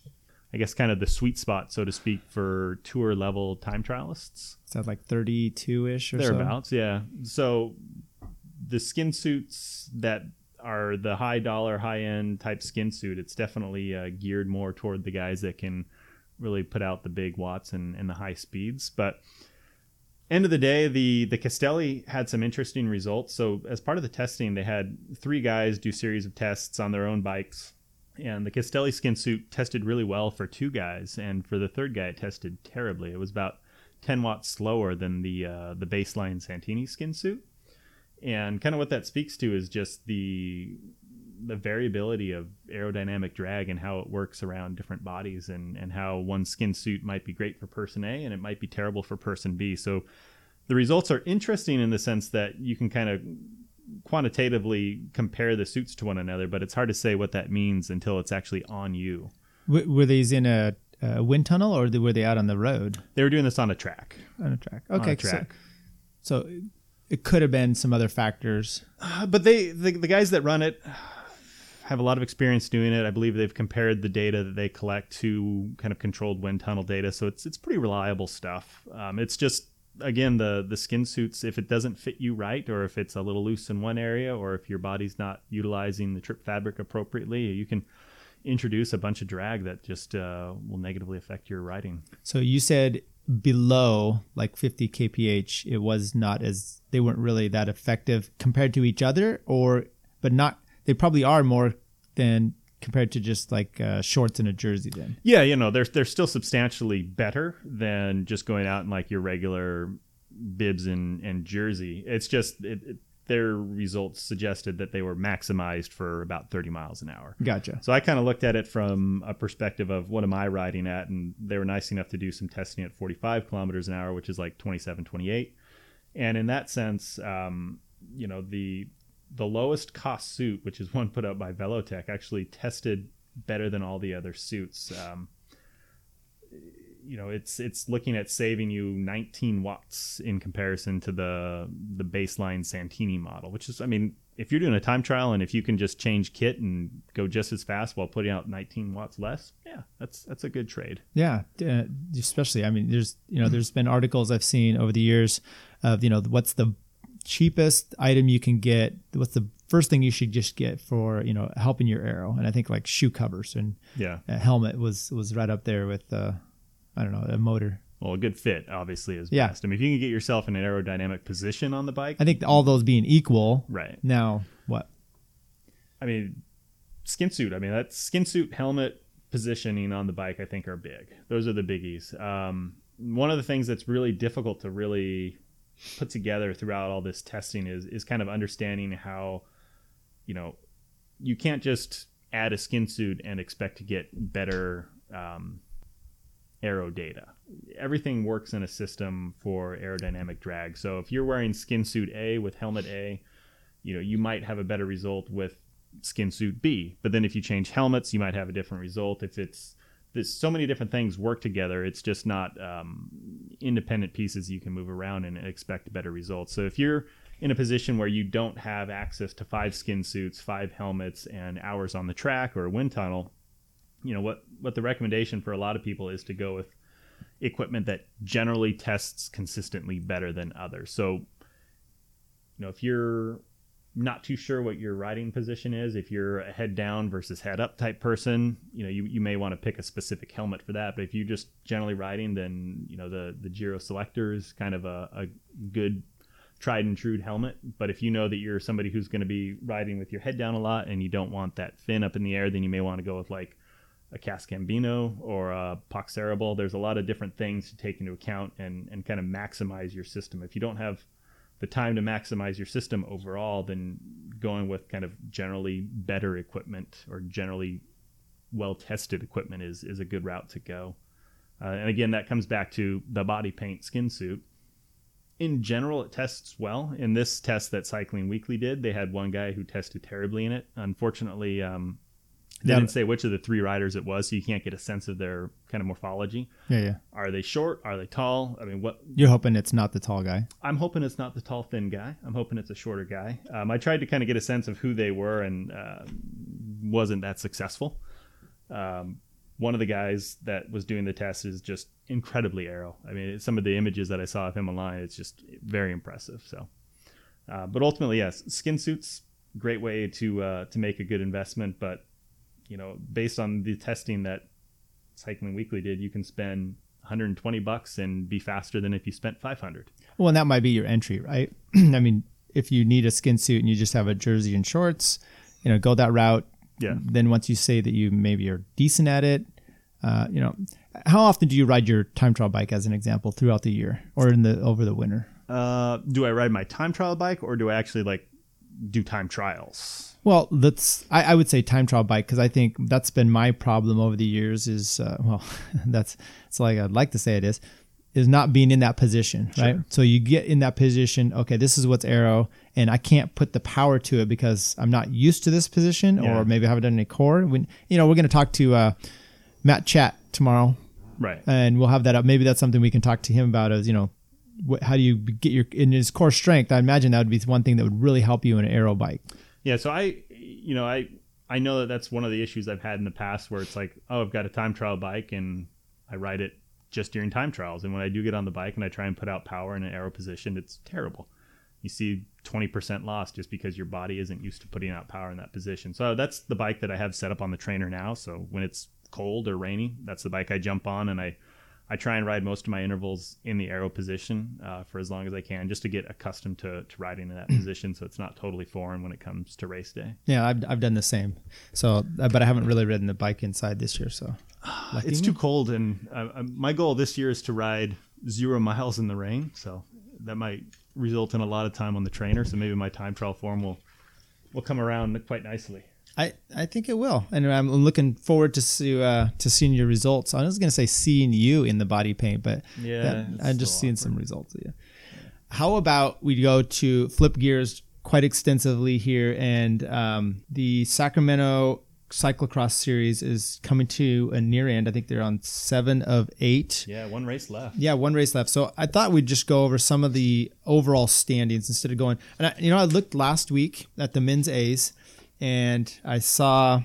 I guess, kind of the sweet spot, so to speak, for tour level time trialists. Is that like 32-ish or thereabouts? Yeah. So the skin suits that are the high dollar, high end type skin suit, it's definitely geared more toward the guys that can really put out the big watts and the high speeds. But end of the day, the Castelli had some interesting results. So as part of the testing, they had 3 guys do series of tests on their own bikes. And the Castelli skin suit tested really well for 2 guys. And for the 3rd guy, it tested terribly. It was about 10 watts slower than the baseline Santini skin suit. And kind of what that speaks to is just the variability of aerodynamic drag and how it works around different bodies, and how one skin suit might be great for person A and it might be terrible for person B. So the results are interesting in the sense that you can kind of quantitatively compare the suits to one another, but it's hard to say what that means until it's actually on you. Were these in a wind tunnel, or were they out on the road? They were doing this on a track. On a track. Okay. On a track. So it could have been some other factors. But the guys that run it have a lot of experience doing it. I believe they've compared the data that they collect to kind of controlled wind tunnel data. So it's pretty reliable stuff. It's just, again, the skin suits, if it doesn't fit you right, or if it's a little loose in one area, or if your body's not utilizing the trip fabric appropriately, you can introduce a bunch of drag that just will negatively affect your riding. So you said below like 50 kph, it was not as, they weren't really that effective compared to each other, but not, they probably are more than compared to just like shorts and a jersey then. Yeah, they're still substantially better than just going out in like your regular bibs and jersey. It's just their results suggested that they were maximized for about 30 miles an hour. Gotcha. So I kind of looked at it from a perspective of what am I riding at, and they were nice enough to do some testing at 45 kilometers an hour, which is like 27, 28. And in that sense, the lowest cost suit, which is one put out by Velotech, actually tested better than all the other suits. it's looking at saving you 19 watts in comparison to the baseline Santini model, which is, I mean, if you're doing a time trial and if you can just change kit and go just as fast while putting out 19 watts less, yeah, that's a good trade. Yeah, especially, I mean, there's been articles I've seen over the years of, what's the cheapest item you can get, what's the first thing you should just get for, helping your arrow. And I think like shoe covers and a helmet was right up there with, a motor. Well, a good fit obviously is best. I mean, if you can get yourself in an aerodynamic position on the bike, I think all those being equal. Right. Now, what? I mean, skin suit. I mean, that skin suit, helmet, positioning on the bike, I think are big. Those are the biggies. One of the things that's really difficult to really put together throughout all this testing is kind of understanding how, you can't just add a skin suit and expect to get better aero data. Everything works in a system for aerodynamic drag. So if you're wearing skin suit A with helmet A, you might have a better result with skin suit B. But then if you change helmets, you might have a different result. There's so many different things work together. It's just not independent pieces you can move around and expect better results. So if you're in a position where you don't have access to 5 skin suits, 5 helmets, and hours on the track or a wind tunnel, what the recommendation for a lot of people is to go with equipment that generally tests consistently better than others. So, if you're not too sure what your riding position is, if you're a head down versus head up type person, you may want to pick a specific helmet for that. But if you're just generally riding, then the Giro Selector is kind of a good tried and true helmet. But if you know that you're somebody who's going to be riding with your head down a lot and you don't want that fin up in the air, then you may want to go with like a Cascambino or a Poxerable. There's a lot of different things to take into account and kind of maximize your system. If you don't have the time to maximize your system overall, then going with kind of generally better equipment or generally well-tested equipment is a good route to go. And again, that comes back to the body paint skin suit. In general, it tests well. In this test that Cycling Weekly did, they had one guy who tested terribly in it. Unfortunately, they didn't say which of the 3 riders it was, so you can't get a sense of their kind of morphology. Yeah. Are they short? Are they tall? I mean, what? You're hoping it's not the tall guy. I'm hoping it's not the tall, thin guy. I'm hoping it's a shorter guy. I tried to kind of get a sense of who they were and wasn't that successful. One of the guys that was doing the test is just incredibly aero. I mean, some of the images that I saw of him online, it's just very impressive. So, but ultimately, yes, skin suits, great way to make a good investment. But based on the testing that Cycling Weekly did, you can spend $120 and be faster than if you spent $500. Well, and that might be your entry, right? I mean, if you need a skin suit and you just have a jersey and shorts, go that route. Yeah. Then once you say that you maybe are decent at it, how often do you ride your time trial bike as an example throughout the year or over the winter? Do I ride my time trial bike or do I actually do time trials? Well, I would say time trial bike, because I think that's been my problem over the years is, it's like I'd like to say it is not being in that position, right? Sure. So you get in that position, okay, this is what's aero, and I can't put the power to it because I'm not used to this position, or maybe I haven't done any core. We're going to talk to Matt Chat tomorrow. Right. And we'll have that up. Maybe that's something we can talk to him about is, how do you get in his core strength? I imagine that would be one thing that would really help you in an aero bike. Yeah. So I know that that's one of the issues I've had in the past where it's like, oh, I've got a time trial bike and I ride it just during time trials. And when I do get on the bike and I try and put out power in an aero position, it's terrible. You see 20% loss just because your body isn't used to putting out power in that position. So that's the bike that I have set up on the trainer now. So when it's cold or rainy, that's the bike I jump on, and I try and ride most of my intervals in the aero position for as long as I can, just to get accustomed to riding in that position, so it's not totally foreign when it comes to race day. Yeah, I've done the same. So, but I haven't really ridden the bike inside this year. So it's too cold, and my goal this year is to ride 0 miles in the rain. So that might result in a lot of time on the trainer. So maybe my time trial form will come around quite nicely. I think it will, and I'm looking forward to seeing your results. I was going to say seeing you in the body paint, but I'm just seeing some results. Yeah. How about we go to flip gears quite extensively here, and the Sacramento cyclocross series is coming to a near end. I think they're on 7 of 8. Yeah, one race left. Yeah, one race left. So I thought we'd just go over some of the overall standings instead of going. And I looked last week at the men's A's, and I saw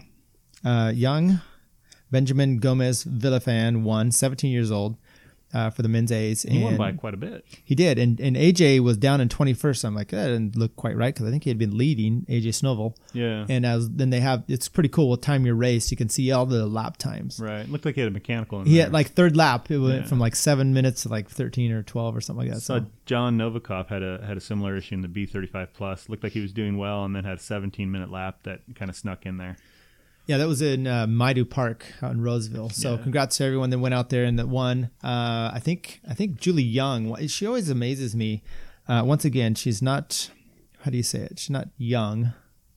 young Benjamin Gomez Villafan won, 17 years old, for the men's A's. He won by quite a bit. He did. And AJ was down in 21st. So I'm like, that didn't look quite right because I think he had been leading, AJ Snovel. Yeah. And then they have, it's pretty cool. With time your race, you can see all the lap times. Right. Looked like he had a mechanical in He there. had like third lap. It went from like 7 minutes to like 13 or 12 or something like that. So John Novikov had a similar issue in the B35 Plus. Looked like he was doing well, and then had a 17-minute lap that kind of snuck in there. Yeah, that was in Maidu Park out in Roseville. So congrats to everyone that went out there and that won. I think Julie Young, she always amazes me. Once again, she's not, how do you say it? She's not young.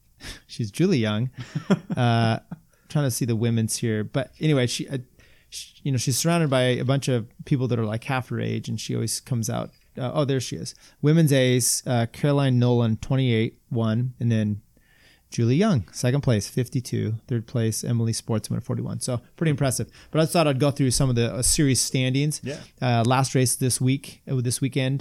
She's Julie Young. Trying to see the women's here. But anyway, she she's surrounded by a bunch of people that are like half her age, and she always comes out. There she is. Women's A's, Caroline Nolan, 28, won. And then Julie Young, second place, 52. Third place, Emily Sportsman, 41. So pretty impressive. But I thought I'd go through some of the series standings. Yeah. Last race this weekend.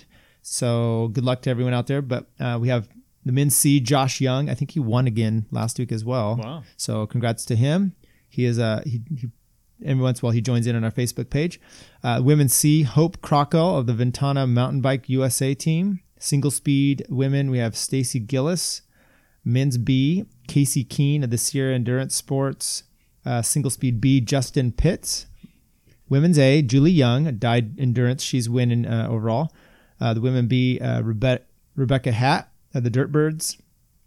So good luck to everyone out there. But we have the men's C, Josh Young. I think he won again last week as well. Wow. So congrats to him. He is he every once in a while he joins in on our Facebook page. Women's C, Hope Krakow of the Ventana Mountain Bike USA team. Single speed women, we have Stacy Gillis. Men's B, Casey Keene of the Sierra Endurance Sports. Single speed B, Justin Pitts. Women's A, Julie Young, Dyed Endurance. She's winning overall. The women B, Rebecca Hatt of the Dirtbirds.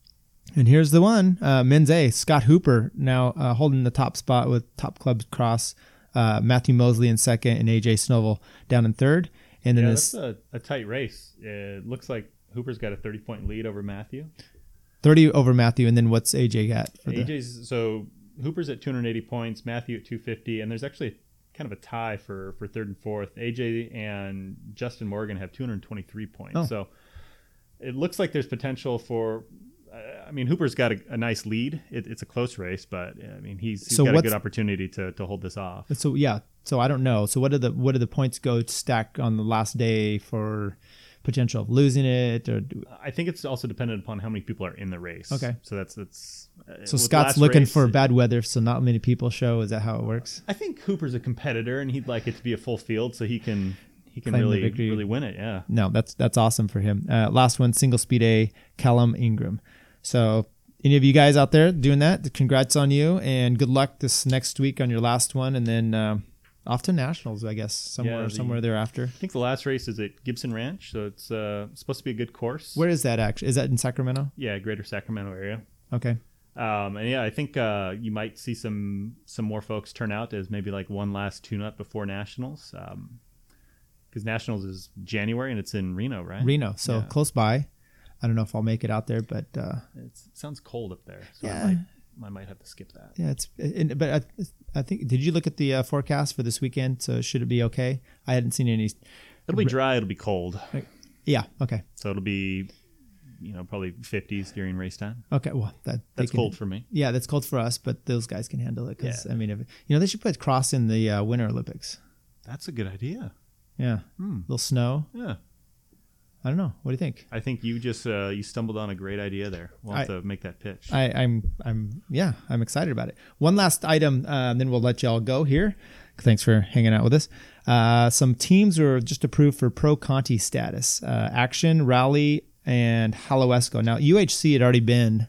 And here's the one, men's A, Scott Hooper, now holding the top spot with Top Club Cross. Matthew Mosley in second and AJ Snovel down in third. And then that's a tight race. It looks like Hooper's got a 30-point lead over Matthew. 30 over Matthew, and then what's AJ got? So Hooper's at 280 points, Matthew at 250, and there's actually kind of a tie for third and fourth. AJ and Justin Morgan have 223 points. Oh. So it looks like there's potential for. Hooper's got a nice lead. It's a close race, but he's got a good opportunity to hold this off. So I don't know. So what do the points go stack on the last day for potential of losing it? Or I think it's also dependent upon how many people are in the race. Okay. So that's so Scott's looking for bad weather, so not many people show. Is that how it works? I think Hooper's a competitor, and he'd like it to be a full field so he can Claim really win it. Yeah. No, that's awesome for him. Last one, single speed A, Callum Ingram. So any of you guys out there doing that, congrats on you, and good luck this next week on your last one, and then off to nationals, I guess, somewhere thereafter. I think the last race is at Gibson Ranch, so it's supposed to be a good course. Where is that actually? Is that in Sacramento? Yeah, greater Sacramento area. Okay. I think you might see some more folks turn out as maybe like one last tune-up before nationals, because nationals is January and it's in Reno, right? Reno, so close by. I don't know if I'll make it out there, but it sounds cold up there, so yeah. I might have to skip that. Yeah, but I think, did you look at the forecast for this weekend? So should it be okay? I hadn't seen any. It'll be dry. It'll be cold. Yeah. Okay. So it'll be, probably 50s during race time. Okay. Well, that's cold for me. Yeah, that's cold for us, but those guys can handle it. Because they should put cross in the Winter Olympics. That's a good idea. Yeah. Little snow. Yeah. I don't know. What do you think? I think you just you stumbled on a great idea there. We'll have to make that pitch. I'm excited about it. One last item, then we'll let y'all go here. Thanks for hanging out with us. Some teams were just approved for Pro Conti status. Action, Rally, and Haloesco. Now UHC had already been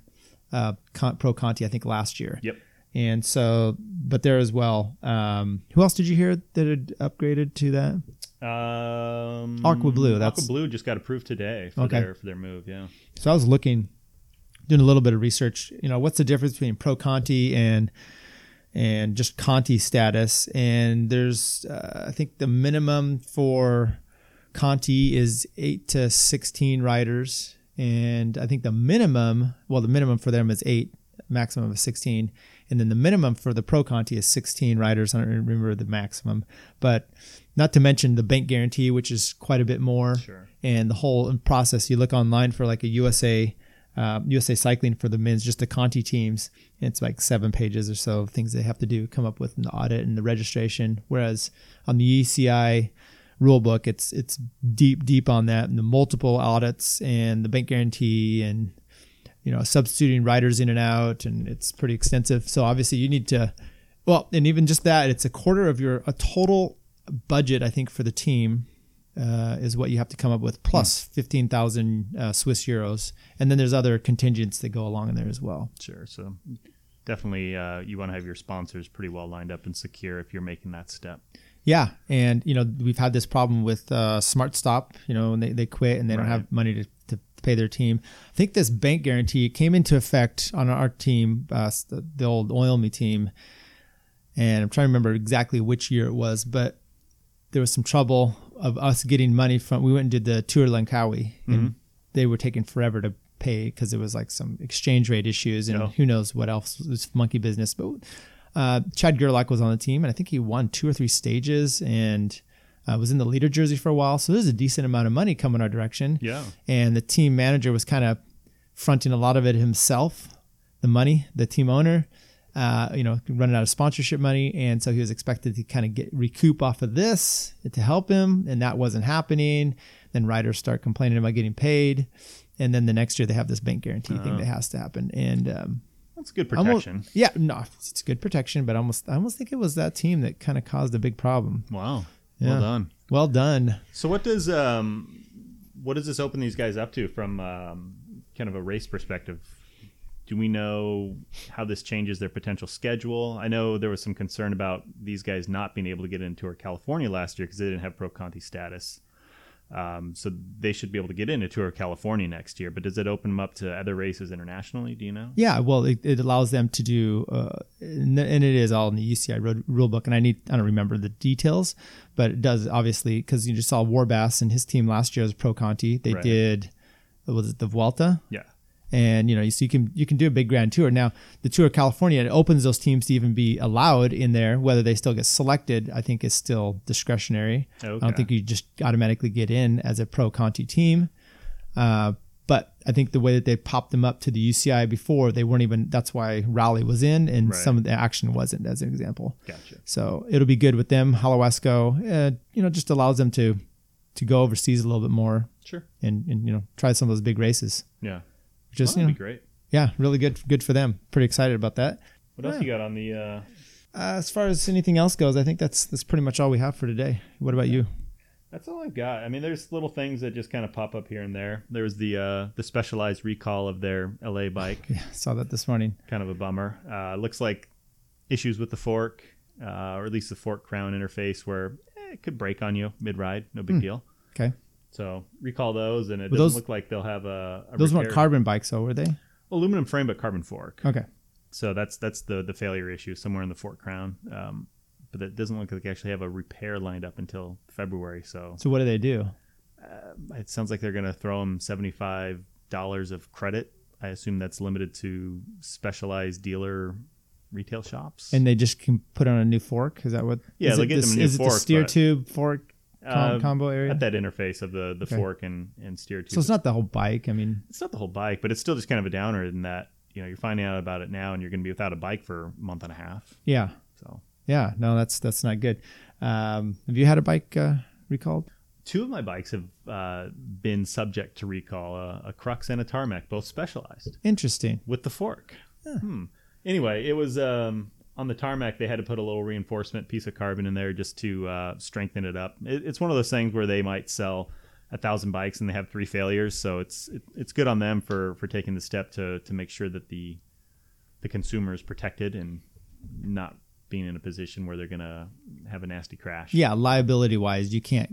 Pro Conti, I think, last year. Yep. And so, but there as well. Who else did you hear that had upgraded to that? Aqua Blue. Aqua Blue just got approved today for their move. Yeah. So I was doing a little bit of research. What's the difference between Pro Conti and just Conti status? And there's, I think the minimum for Conti is 8 to 16 riders, and I think the minimum for them is 8, maximum of 16. And then the minimum for the Pro Conti is 16 riders. I don't remember the maximum, but not to mention the bank guarantee, which is quite a bit more. Sure. And the whole process, you look online for like a USA USA Cycling for the men's, just the Conti teams. It's like 7 pages or so of things they have to do, come up with an audit and the registration. Whereas on the ECI rule book, it's deep on that, and the multiple audits and the bank guarantee and, substituting riders in and out, and it's pretty extensive. So obviously you need to, and even just that, it's a quarter of a total budget, I think, for the team is what you have to come up with, plus 15,000 Swiss euros. And then there's other contingents that go along in there as well. Sure. So definitely you want to have your sponsors pretty well lined up and secure if you're making that step. Yeah. And, we've had this problem with Smart Stop, and they quit and they don't have money to pay their team. I think this bank guarantee came into effect on our team, the old Oil Me team. And I'm trying to remember exactly which year it was, but there was some trouble of us getting money from, we went and did the Tour de Langkawi, and they were taking forever to pay because it was like some exchange rate issues and who knows what else was monkey business. But Chad Gerlach was on the team, and I think he won 2 or 3 stages and was in the leader jersey for a while. So there's a decent amount of money coming our direction. Yeah. And the team manager was kind of fronting a lot of it himself, the money, the team owner. Running out of sponsorship money. And so he was expected to kind of recoup off of this to help him. And that wasn't happening. Then riders start complaining about getting paid. And then the next year they have this bank guarantee thing that has to happen. And that's good protection. It's good protection, but I almost think it was that team that kind of caused a big problem. Wow. Yeah. Well done. Well done. So what does this open these guys up to from kind of a race perspective? Do we know how this changes their potential schedule? I know there was some concern about these guys not being able to get into Tour California last year because they didn't have Pro Conti status. So they should be able to get into Tour California next year. But does it open them up to other races internationally? Do you know? Yeah, well, it allows them to do, and it is all in the UCI rule book. And I don't remember the details, but it does obviously, because you just saw Warbass and his team last year was Pro Conti. They did, was it the Vuelta? Yeah. And so you can do a big grand tour. Now the Tour of California, it opens those teams to even be allowed in there. Whether they still get selected, I think, is still discretionary. Okay. I don't think you just automatically get in as a Pro Conti team. But I think the way that they popped them up to the UCI before, they weren't even. That's why Raleigh was in, and some of the action wasn't, as an example. Gotcha. So it'll be good with them. Haloesco, just allows them to go overseas a little bit more. Sure. And try some of those big races. Yeah. Just that'd be great. Yeah, really good for them. Pretty excited about that. What else you got on the? As far as anything else goes, I think that's pretty much all we have for today. What about you? That's all I've got. I mean, there's little things that just kind of pop up here and there. There was the Specialized recall of their LA bike. Yeah, saw that this morning. Kind of a bummer. Looks like issues with the fork, or at least the fork crown interface, where it could break on you mid-ride. No big deal. Okay. So recall those, and it doesn't look like they'll have a those repair. weren't carbon bikes, though, were they? Aluminum frame, but carbon fork. Okay. So that's the failure issue somewhere in the fork crown. But it doesn't look like they actually have a repair lined up until February. So what do they do? It sounds like they're going to throw them $75 of credit. I assume that's limited to Specialized dealer retail shops. And they just can put on a new fork? Is that what? Yeah, they'll get them a new fork. Is it the steer tube fork combo area? At that interface of the fork and steer tube. So it's not the whole bike. I mean, it's not the whole bike, but it's still just kind of a downer in that, you're finding out about it now and you're going to be without a bike for a month and a half. Yeah. So yeah, no, that's not good. Have you had a bike recalled? 2 of my bikes have been subject to recall, a Crux and a Tarmac, both Specialized. Interesting. With the fork. Anyway, it was on the Tarmac, they had to put a little reinforcement piece of carbon in there just to strengthen it up. It's one of those things where they might sell 1,000 bikes and they have 3 failures, so it's good on them for taking the step to make sure that the consumer is protected and not being in a position where they're going to have a nasty crash. Yeah, liability wise, you can't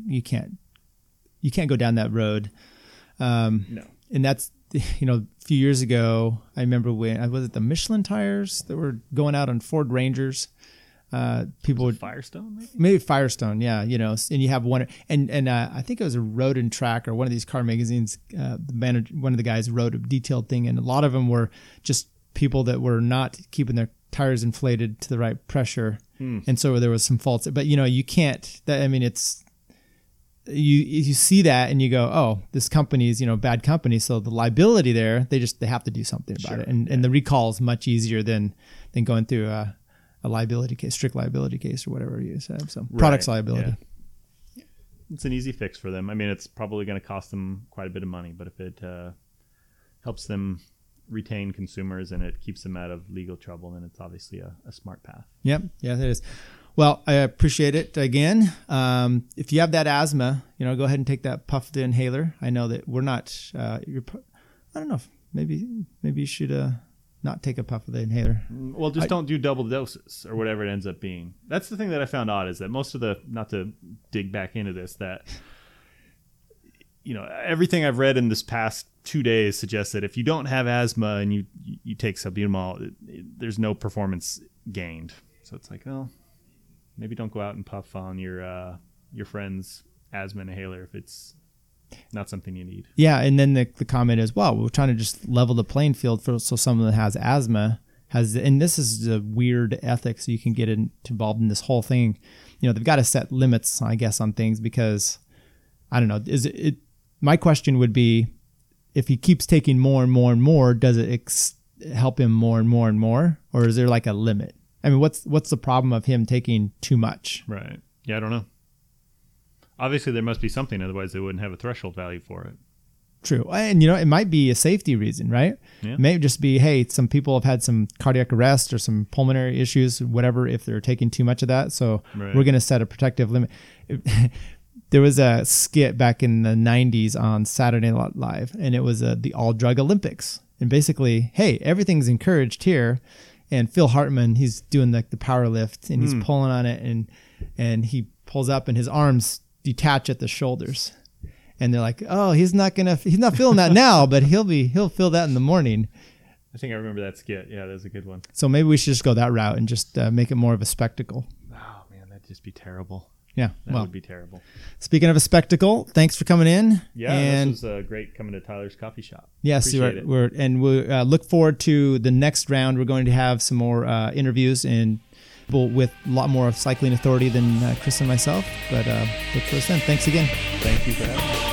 go down that road. No. And that's, a few years ago, I remember when, was it the Michelin tires that were going out on Ford Rangers? People would Firestone, maybe Firestone. Yeah. And you have one, and I think it was a Road and Track or one of these car magazines. One of the guys wrote a detailed thing, and a lot of them were just people that were not keeping their tires inflated to the right pressure. And so there was some faults, but you can't, you see that and you go, oh, this company is, bad company. So the liability there, they have to do something about it. And the recall is much easier than going through a liability case, strict liability case or whatever you said. So products liability. Yeah. It's an easy fix for them. I mean, it's probably going to cost them quite a bit of money, but if it helps them retain consumers and it keeps them out of legal trouble, then it's obviously a smart path. Yep. Yeah, it is. Well, I appreciate it again. If you have that asthma, go ahead and take that puff the inhaler. I know that we're not, I don't know, maybe you should not take a puff of the inhaler. Well, just don't do double doses or whatever it ends up being. That's the thing that I found odd is that most of not to dig back into this, that everything I've read in this past 2 days suggests that if you don't have asthma and you take salbutamol, there's no performance gained. So it's like, oh, maybe don't go out and puff on your friend's asthma inhaler if it's not something you need. Yeah, and then the comment is, well, we're trying to just level the playing field so someone that has asthma and this is the weird ethics so you can get involved in this whole thing. They've got to set limits, I guess, on things because I don't know. My question would be, if he keeps taking more and more and more, does it help him more and more and more, or is there like a limit? I mean, what's the problem of him taking too much? Right. Yeah, I don't know. Obviously, there must be something, otherwise they wouldn't have a threshold value for it. True. And, it might be a safety reason, right? Yeah. It may just be, hey, some people have had some cardiac arrest or some pulmonary issues, whatever, if they're taking too much of that. So we're going to set a protective limit. There was a skit back in the 90s on Saturday Night Live, and it was the all-drug Olympics. And basically, hey, everything's encouraged here. And Phil Hartman, he's doing the power lift, and he's pulling on it, and he pulls up, and his arms detach at the shoulders. And they're like, oh, he's not feeling that now, but he'll feel that in the morning. I think I remember that skit. Yeah, that was a good one. So maybe we should just go that route and just make it more of a spectacle. Oh man, that'd just be terrible. Yeah, that would be terrible. Speaking of a spectacle, thanks for coming in. Yeah, and this was great coming to Tyler's Coffee Shop. Yes, we look forward to the next round. We're going to have some more interviews and people with a lot more cycling authority than Chris and myself. But look for us then. Thanks again. Thank you for having me.